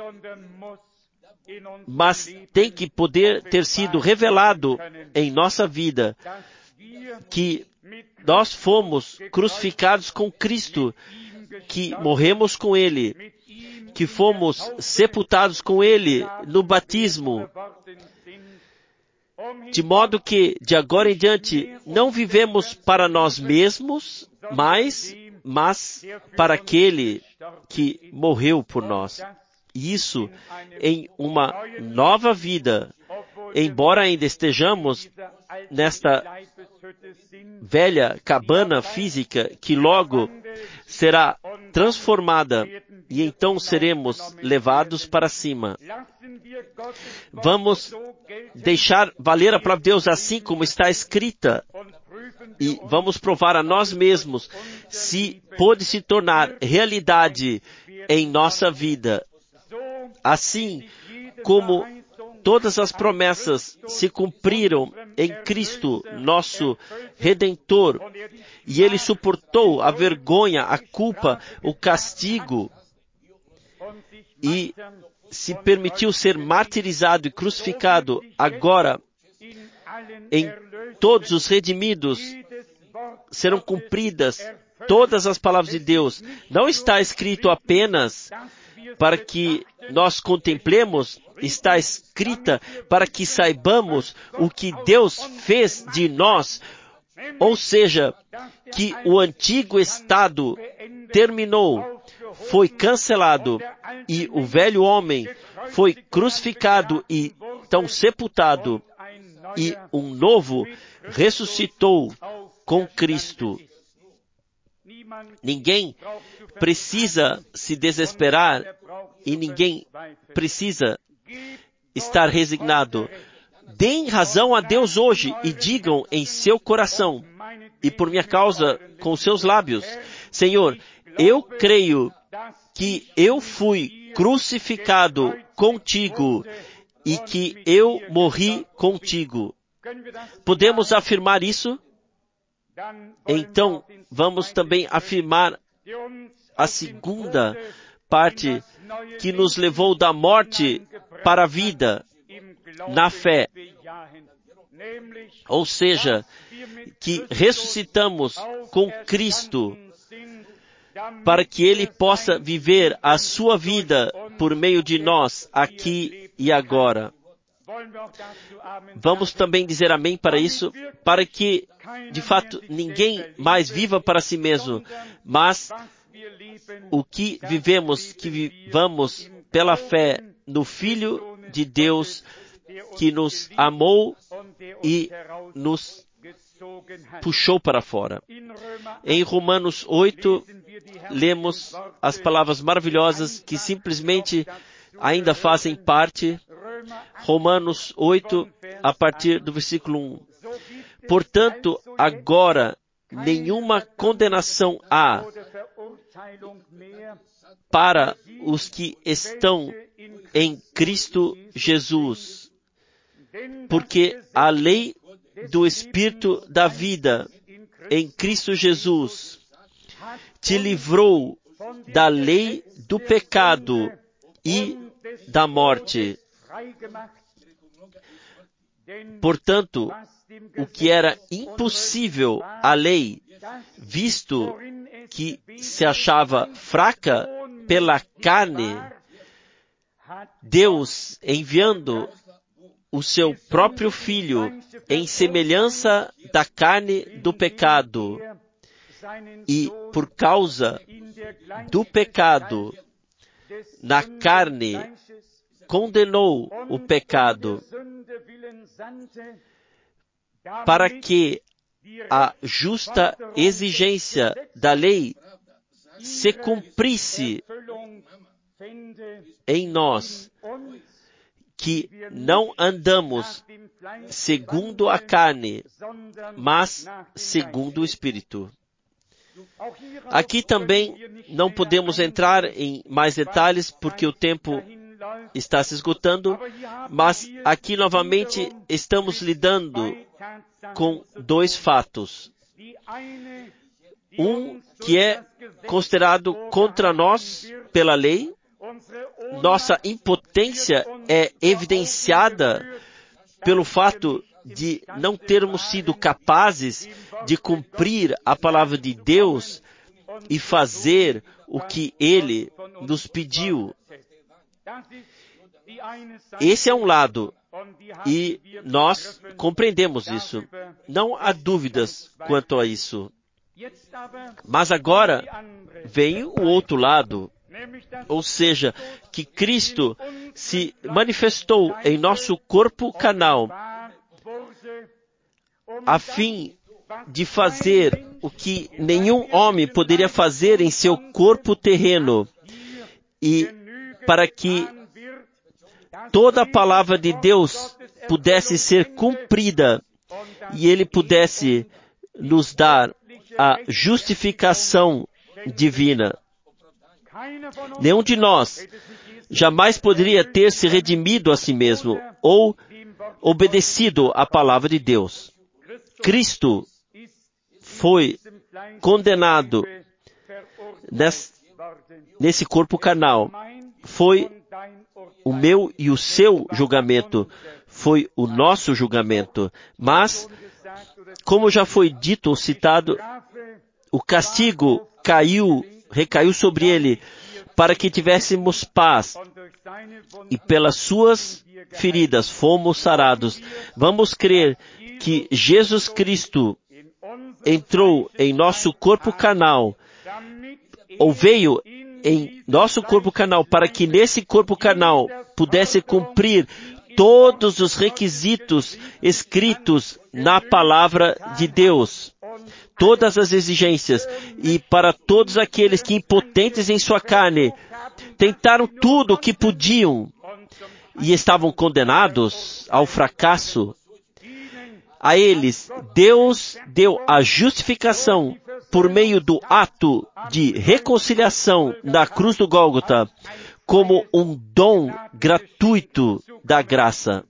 Speaker 1: mas tem que poder ter sido revelado em nossa vida, que nós fomos crucificados com Cristo, que morremos com Ele, que fomos sepultados com Ele no batismo, de modo que, de agora em diante, não vivemos para nós mesmos, mais, mas para aquele que morreu por nós. Isso em uma nova vida, embora ainda estejamos nesta velha cabana física que logo será transformada e então seremos levados para cima. Vamos deixar valer a palavra de Deus assim como está escrita e vamos provar a nós mesmos se pode se tornar realidade em nossa vida. Assim como todas as promessas se cumpriram em Cristo, nosso Redentor, e Ele suportou a vergonha, a culpa, o castigo, e se permitiu ser martirizado e crucificado. Agora, em todos os redimidos serão cumpridas todas as palavras de Deus. Não está escrito apenas para que nós contemplemos, está escrita para que saibamos o que Deus fez de nós, ou seja, que o antigo estado terminou, foi cancelado, e o velho homem foi crucificado e então sepultado, e um novo ressuscitou com Cristo. Ninguém precisa se desesperar e ninguém precisa estar resignado. Deem razão a Deus hoje e digam em seu coração e por minha causa com seus lábios: Senhor, eu creio que eu fui crucificado contigo e que eu morri contigo. Podemos afirmar isso? Então, vamos também afirmar a segunda parte que nos levou da morte para a vida na fé. Ou seja, que ressuscitamos com Cristo para que Ele possa viver a sua vida por meio de nós, aqui e agora. Vamos também dizer amém para isso, para que, de fato, ninguém mais viva para si mesmo, mas o que vivemos, que vivamos pela fé no Filho de Deus, que nos amou e nos puxou para fora. Em Romanos oito, lemos as palavras maravilhosas que simplesmente ainda fazem parte. Romanos oito, a partir do versículo um. Portanto, agora nenhuma condenação há para os que estão em Cristo Jesus, porque a lei do Espírito da vida em Cristo Jesus te livrou da lei do pecado e da morte. Portanto, o que era impossível à lei, visto que se achava fraca pela carne, Deus, enviando o seu próprio Filho em semelhança da carne do pecado, e por causa do pecado na carne, condenou o pecado, para que a justa exigência da lei se cumprisse em nós, que não andamos segundo a carne, mas segundo o Espírito. Aqui também não podemos entrar em mais detalhes, porque o tempo está se esgotando, mas aqui novamente estamos lidando com dois fatos. Um que é considerado contra nós pela lei. Nossa impotência é evidenciada pelo fato de não termos sido capazes de cumprir a palavra de Deus e fazer o que Ele nos pediu. Esse é um lado, e nós compreendemos isso. Não há dúvidas quanto a isso. Mas agora vem o outro lado, ou seja, que Cristo se manifestou em nosso corpo carnal, a fim de fazer o que nenhum homem poderia fazer em seu corpo terreno, e para que toda a palavra de Deus pudesse ser cumprida e Ele pudesse nos dar a justificação divina. Nenhum de nós jamais poderia ter se redimido a si mesmo ou obedecido à palavra de Deus. Cristo foi condenado nesse, nesse corpo carnal. Foi o meu e o seu julgamento. Foi o nosso julgamento. Mas, como já foi dito ou citado, o castigo caiu, recaiu sobre ele, para que tivéssemos paz, e pelas suas feridas fomos sarados. Vamos crer que Jesus Cristo entrou em nosso corpo carnal, ou veio em nosso corpo carnal, para que nesse corpo carnal pudesse cumprir todos os requisitos escritos na palavra de Deus, todas as exigências, e para todos aqueles que, impotentes em sua carne, tentaram tudo o que podiam e estavam condenados ao fracasso, a eles Deus deu a justificação por meio do ato de reconciliação na cruz do Gólgota, como um dom gratuito da graça.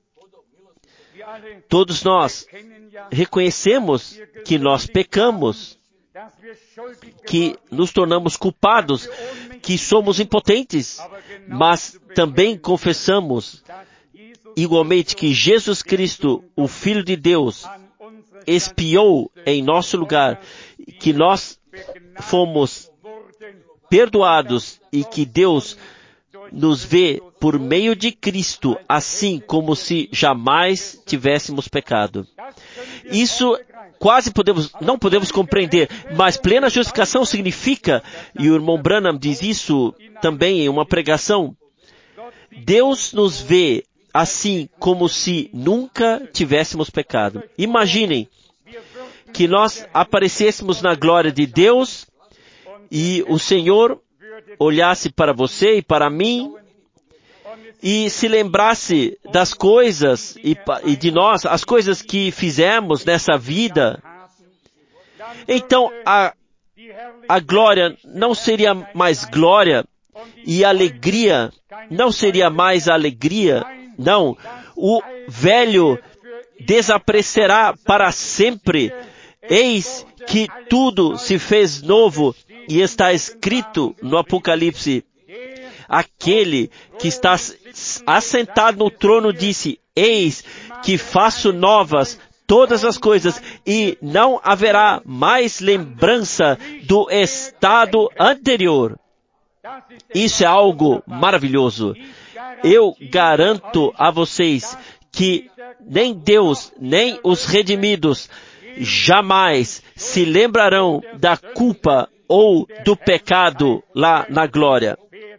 Speaker 1: Todos nós reconhecemos que nós pecamos, que nos tornamos culpados, que somos impotentes, mas também confessamos igualmente que Jesus Cristo, o Filho de Deus, expiou em nosso lugar, que nós fomos perdoados e que Deus nos vê por meio de Cristo, assim como se jamais tivéssemos pecado. Isso quase podemos, não podemos compreender, mas plena justificação significa, e o irmão Branham diz isso também em uma pregação, Deus nos vê assim como se nunca tivéssemos pecado. Imaginem que nós aparecêssemos na glória de Deus e o Senhor olhasse para você e para mim e se lembrasse das coisas e, e de nós, as coisas que fizemos nessa vida. Então a, a glória não seria mais glória e a alegria não seria mais alegria. Não, o velho desaparecerá para sempre. Eis que tudo se fez novo e está escrito no Apocalipse. Aquele que está assentado no trono disse, eis que faço novas todas as coisas e não haverá mais lembrança do estado anterior. Isso é algo maravilhoso. Eu garanto a vocês que nem Deus, nem os redimidos jamais se lembrarão da culpa ou do pecado lá na glória.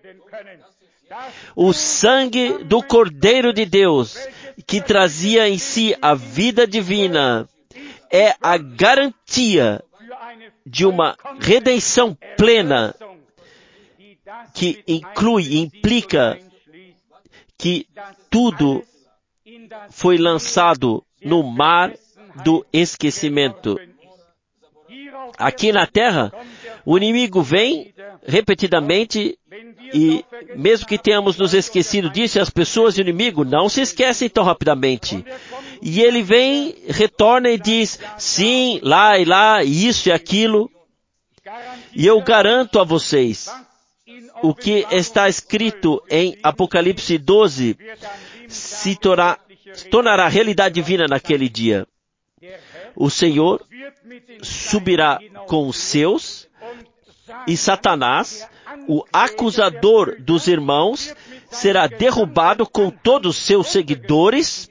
Speaker 1: O sangue do Cordeiro de Deus, que trazia em si a vida divina, é a garantia de uma redenção plena, que inclui e implica que tudo foi lançado no mar do esquecimento. Aqui na terra, o inimigo vem repetidamente e mesmo que tenhamos nos esquecido disso, as pessoas e o inimigo não se esquecem tão rapidamente. E ele vem, retorna e diz, sim, lá e lá, isso e aquilo. E eu garanto a vocês, o que está escrito em Apocalipse doze se tornar, se tornará realidade divina naquele dia. O Senhor subirá com os seus e Satanás, o acusador dos irmãos, será derrubado com todos os seus seguidores.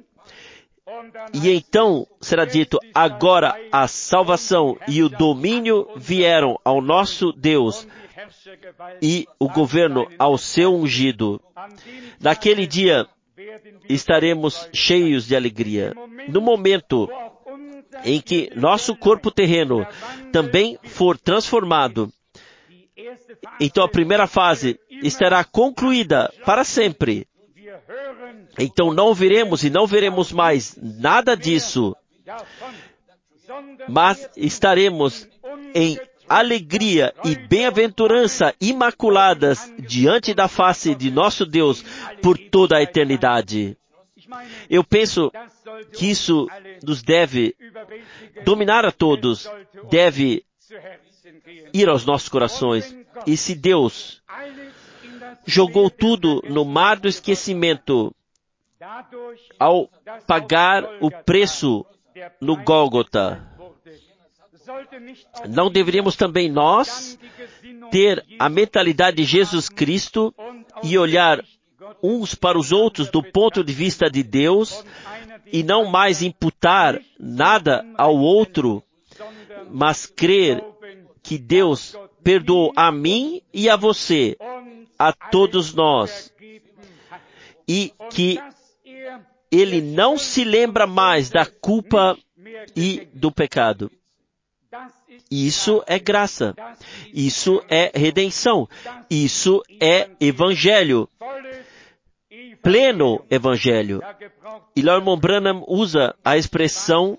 Speaker 1: E então será dito, agora a salvação e o domínio vieram ao nosso Deus e o governo ao seu ungido. Naquele dia estaremos cheios de alegria. No momento em que nosso corpo terreno também for transformado, então a primeira fase estará concluída para sempre. Então não veremos e não veremos mais nada disso, mas estaremos em alegria e bem-aventurança imaculadas diante da face de nosso Deus por toda a eternidade. Eu penso que isso nos deve dominar a todos, deve ir aos nossos corações. E se Deus jogou tudo no mar do esquecimento ao pagar o preço no Gólgota, não deveríamos também nós ter a mentalidade de Jesus Cristo e olhar uns para os outros do ponto de vista de Deus e não mais imputar nada ao outro, mas crer que Deus perdoou a mim e a você, a todos nós, e que Ele não se lembra mais da culpa e do pecado. Isso é graça. Isso é redenção. Isso é evangelho. pleno evangelho. E Lord Branham usa a expressão,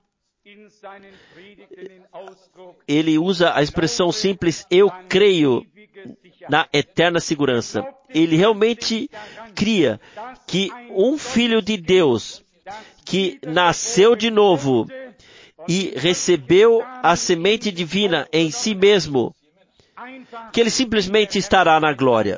Speaker 1: ele usa a expressão simples, eu creio na eterna segurança. Ele realmente cria que um filho de Deus que nasceu de novo e recebeu a semente divina em si mesmo, que ele simplesmente estará na glória.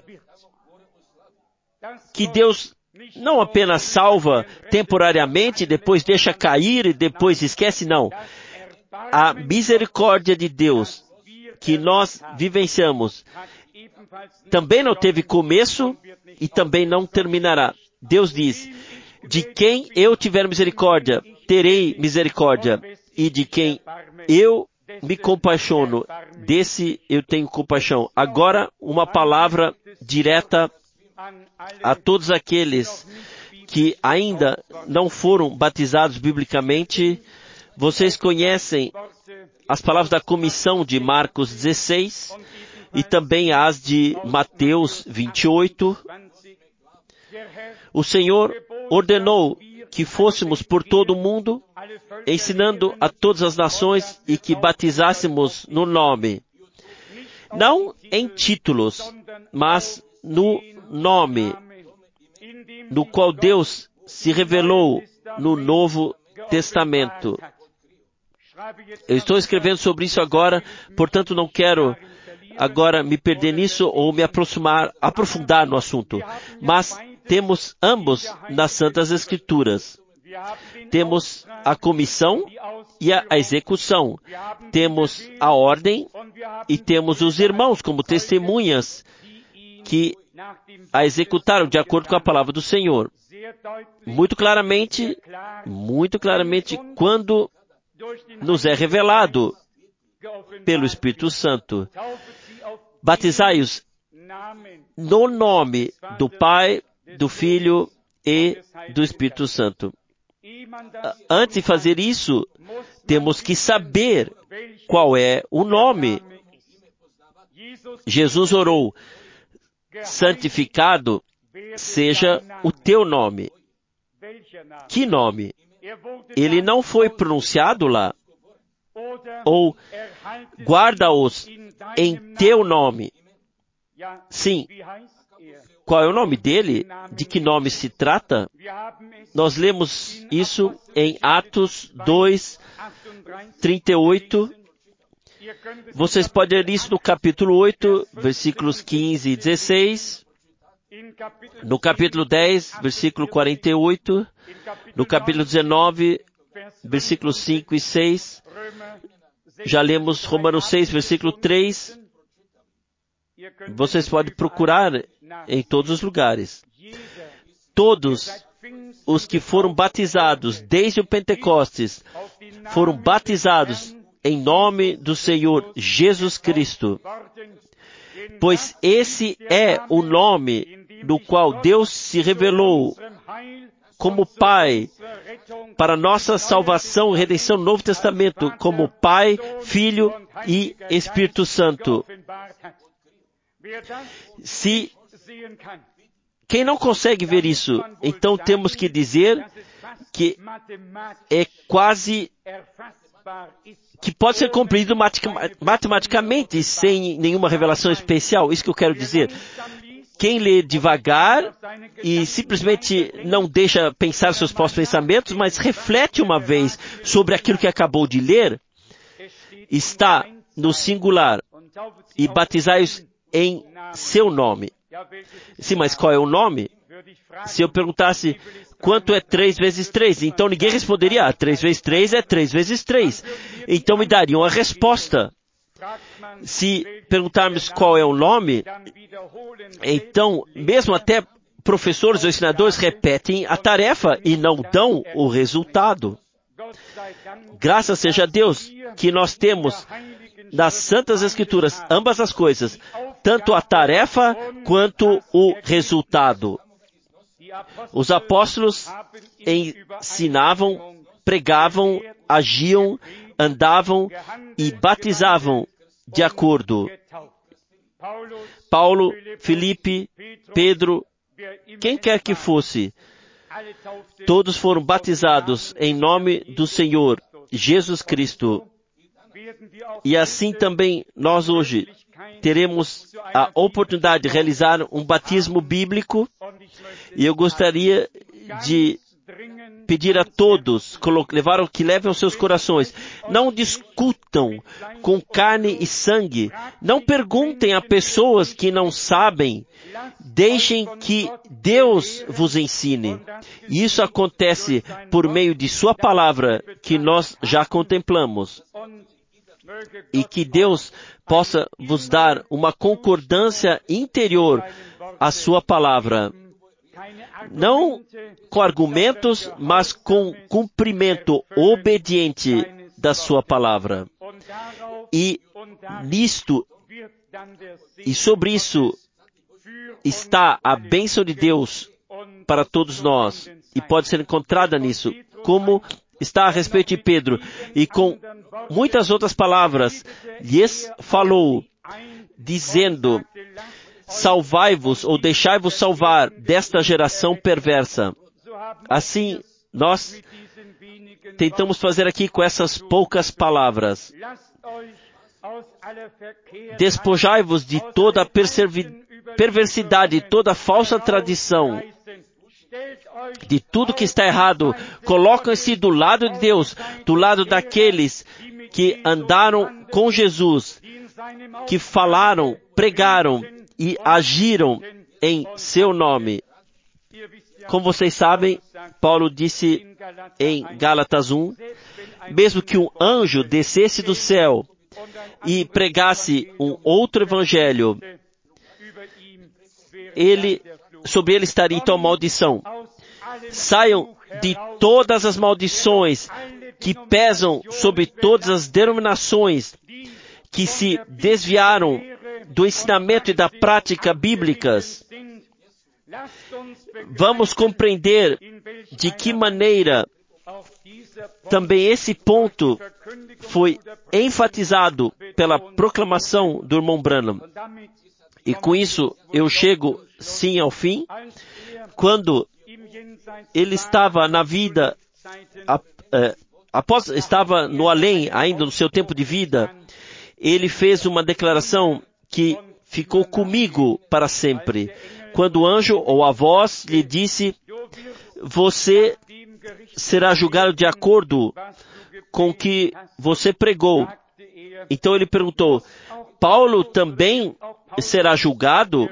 Speaker 1: Que Deus não apenas salva temporariamente, depois deixa cair e depois esquece, não. A misericórdia de Deus que nós vivenciamos também não teve começo e também não terminará. Deus diz, de quem eu tiver misericórdia, terei misericórdia, e de quem eu me compaixono, desse eu tenho compaixão. Agora, uma palavra direta a todos aqueles que ainda não foram batizados biblicamente. Vocês conhecem as palavras da comissão de Marcos dezesseis e também as de Mateus vinte e oito. O Senhor ordenou que fôssemos por todo o mundo, ensinando a todas as nações e que batizássemos no nome. Não em títulos, mas no nome, no qual Deus se revelou no Novo Testamento. Eu estou escrevendo sobre isso agora, portanto não quero agora me perder nisso ou me aproximar, aprofundar no assunto. Mas temos ambos nas Santas Escrituras. Temos a comissão e a execução. Temos a ordem e temos os irmãos como testemunhas que a executaram de acordo com a palavra do Senhor. Muito claramente, muito claramente, quando nos é revelado pelo Espírito Santo. Batizai-os no nome do Pai, do Filho e do Espírito Santo. Antes de fazer isso, temos que saber qual é o nome. Jesus orou, santificado seja o teu nome. Que nome? Ele não foi pronunciado lá. Ou guarda-os em teu nome. Sim. Qual é o nome dele? De que nome se trata? Nós lemos isso em Atos dois, trinta e oito. Vocês podem ler isso no capítulo oito, versículos quinze e dezesseis. No capítulo dez, versículo quarenta e oito. No capítulo dezenove, versículos cinco e seis. Já lemos Romanos seis, versículo três. Vocês podem procurar em todos os lugares. Todos os que foram batizados desde o Pentecostes foram batizados em nome do Senhor Jesus Cristo. Pois esse é o nome no qual Deus se revelou como Pai para nossa salvação e redenção no Novo Testamento, como Pai, Filho e Espírito Santo. Se quem não consegue ver isso, então temos que dizer que é quase que pode ser compreendido matematicamente sem nenhuma revelação especial. Isso que eu quero dizer. Quem lê devagar e simplesmente não deixa pensar seus próprios pensamentos, mas reflete uma vez sobre aquilo que acabou de ler, está no singular, e batizai-os em seu nome. Sim, mas qual é o nome? Se eu perguntasse quanto é três vezes três, então ninguém responderia, ah, três vezes três é três vezes três. Então me dariam a resposta. Se perguntarmos qual é o nome, então, mesmo até professores ou ensinadores repetem a tarefa e não dão o resultado. Graças seja a Deus que nós temos nas Santas Escrituras ambas as coisas, tanto a tarefa quanto o resultado. Os apóstolos ensinavam, pregavam, agiam, andavam e batizavam de acordo. Paulo, Filipe, Pedro, quem quer que fosse, todos foram batizados em nome do Senhor Jesus Cristo. E assim também nós hoje teremos a oportunidade de realizar um batismo bíblico. E eu gostaria de pedir a todos, levar, que levem aos seus corações, não discutam com carne e sangue, não perguntem a pessoas que não sabem, deixem que Deus vos ensine. E isso acontece por meio de sua palavra, que nós já contemplamos. E que Deus possa vos dar uma concordância interior à sua palavra. Não com argumentos, mas com cumprimento obediente da sua palavra. E nisto, e sobre isso, está a bênção de Deus para todos nós. E pode ser encontrada nisso, como está a respeito de Pedro. E com muitas outras palavras, lhes falou, dizendo: salvai-vos ou deixai-vos salvar desta geração perversa. Assim, nós tentamos fazer aqui com essas poucas palavras. Despojai-vos de toda a perversidade, toda a falsa tradição, de tudo que está errado. Colocam-se do lado de Deus, do lado daqueles que andaram com Jesus, que falaram, pregaram e agiram em seu nome. Como vocês sabem, Paulo disse em Gálatas um, mesmo que um anjo descesse do céu e pregasse um outro evangelho, ele, sobre ele estaria então maldição. Saiam de todas as maldições que pesam sobre todas as denominações que se desviaram do ensinamento e da prática bíblicas. Vamos compreender de que maneira também esse ponto foi enfatizado pela proclamação do irmão Branham. E com isso eu chego sim ao fim. Quando ele estava na vida, após estava no além, ainda no seu tempo de vida, ele fez uma declaração que ficou comigo para sempre. Quando o anjo ou a voz lhe disse: você será julgado de acordo com o que você pregou. Então ele perguntou: Paulo também será julgado?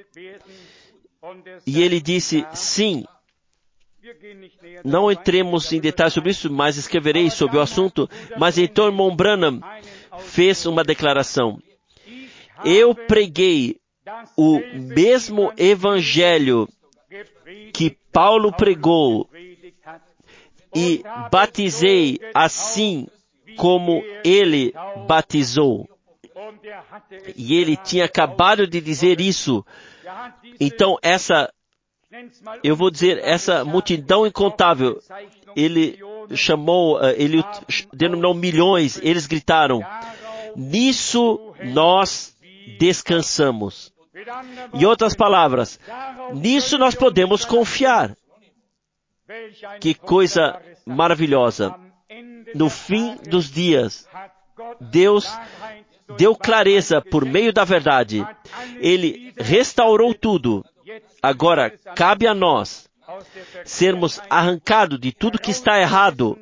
Speaker 1: E ele disse: sim. Não entremos em detalhes sobre isso, mas escreverei sobre o assunto. Mas então o irmão Branham fez uma declaração: eu preguei o mesmo evangelho que Paulo pregou e batizei assim como ele batizou. E ele tinha acabado de dizer isso. Então essa, eu vou dizer, essa multidão incontável, ele chamou, ele denominou milhões, eles gritaram: nisso nós descansamos. Em outras palavras, nisso nós podemos confiar. Que coisa maravilhosa. No fim dos dias, Deus deu clareza por meio da verdade. Ele restaurou tudo. Agora, cabe a nós sermos arrancados de tudo que está errado,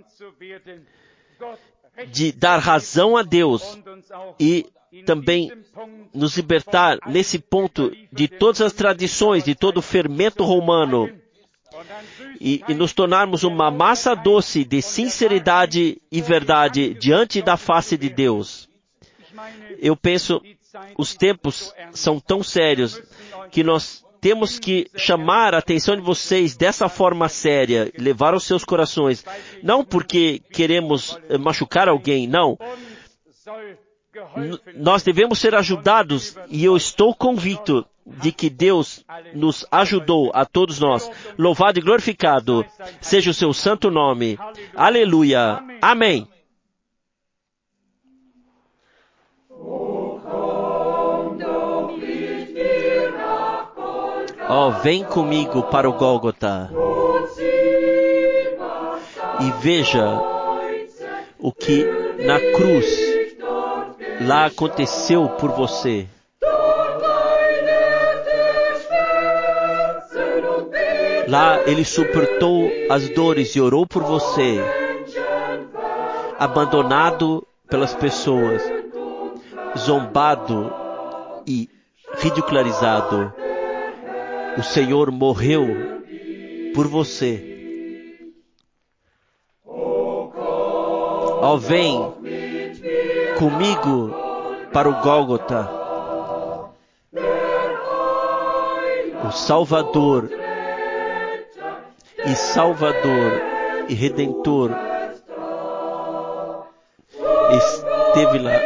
Speaker 1: de dar razão a Deus e também nos libertar nesse ponto de todas as tradições, de todo o fermento romano, e, e nos tornarmos uma massa doce de sinceridade e verdade diante da face de Deus. Eu penso, os tempos são tão sérios que nós temos que chamar a atenção de vocês dessa forma séria, levar aos seus corações, não porque queremos machucar alguém, não. N- nós devemos ser ajudados, e eu estou convicto de que Deus nos ajudou a todos nós. Louvado e glorificado seja o seu santo nome. Aleluia. Amém. Ó, vem comigo para o Gólgota e veja o que na cruz lá aconteceu por você. Lá ele suportou as dores e orou por você, abandonado pelas pessoas, zombado e ridicularizado. O Senhor morreu por você. Ó, vem comigo para o Gólgota. O Salvador e Salvador e Redentor esteve lá.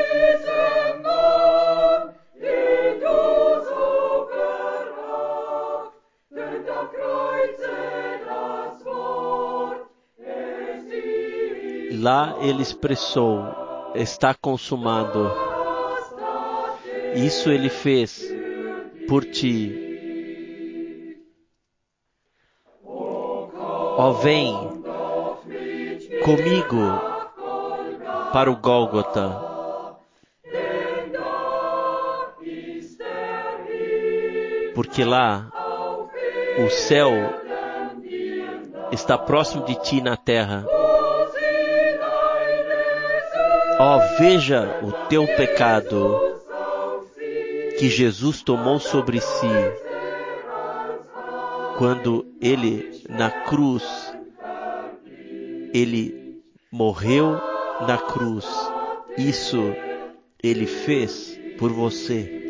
Speaker 1: Lá ele expressou: está consumado. Isso ele fez por ti. Ó, vem comigo para o Gólgota, porque lá o céu está próximo de ti na terra. Ó, veja o teu pecado que Jesus tomou sobre si quando ele na cruz, ele morreu na cruz. Isso ele fez por você.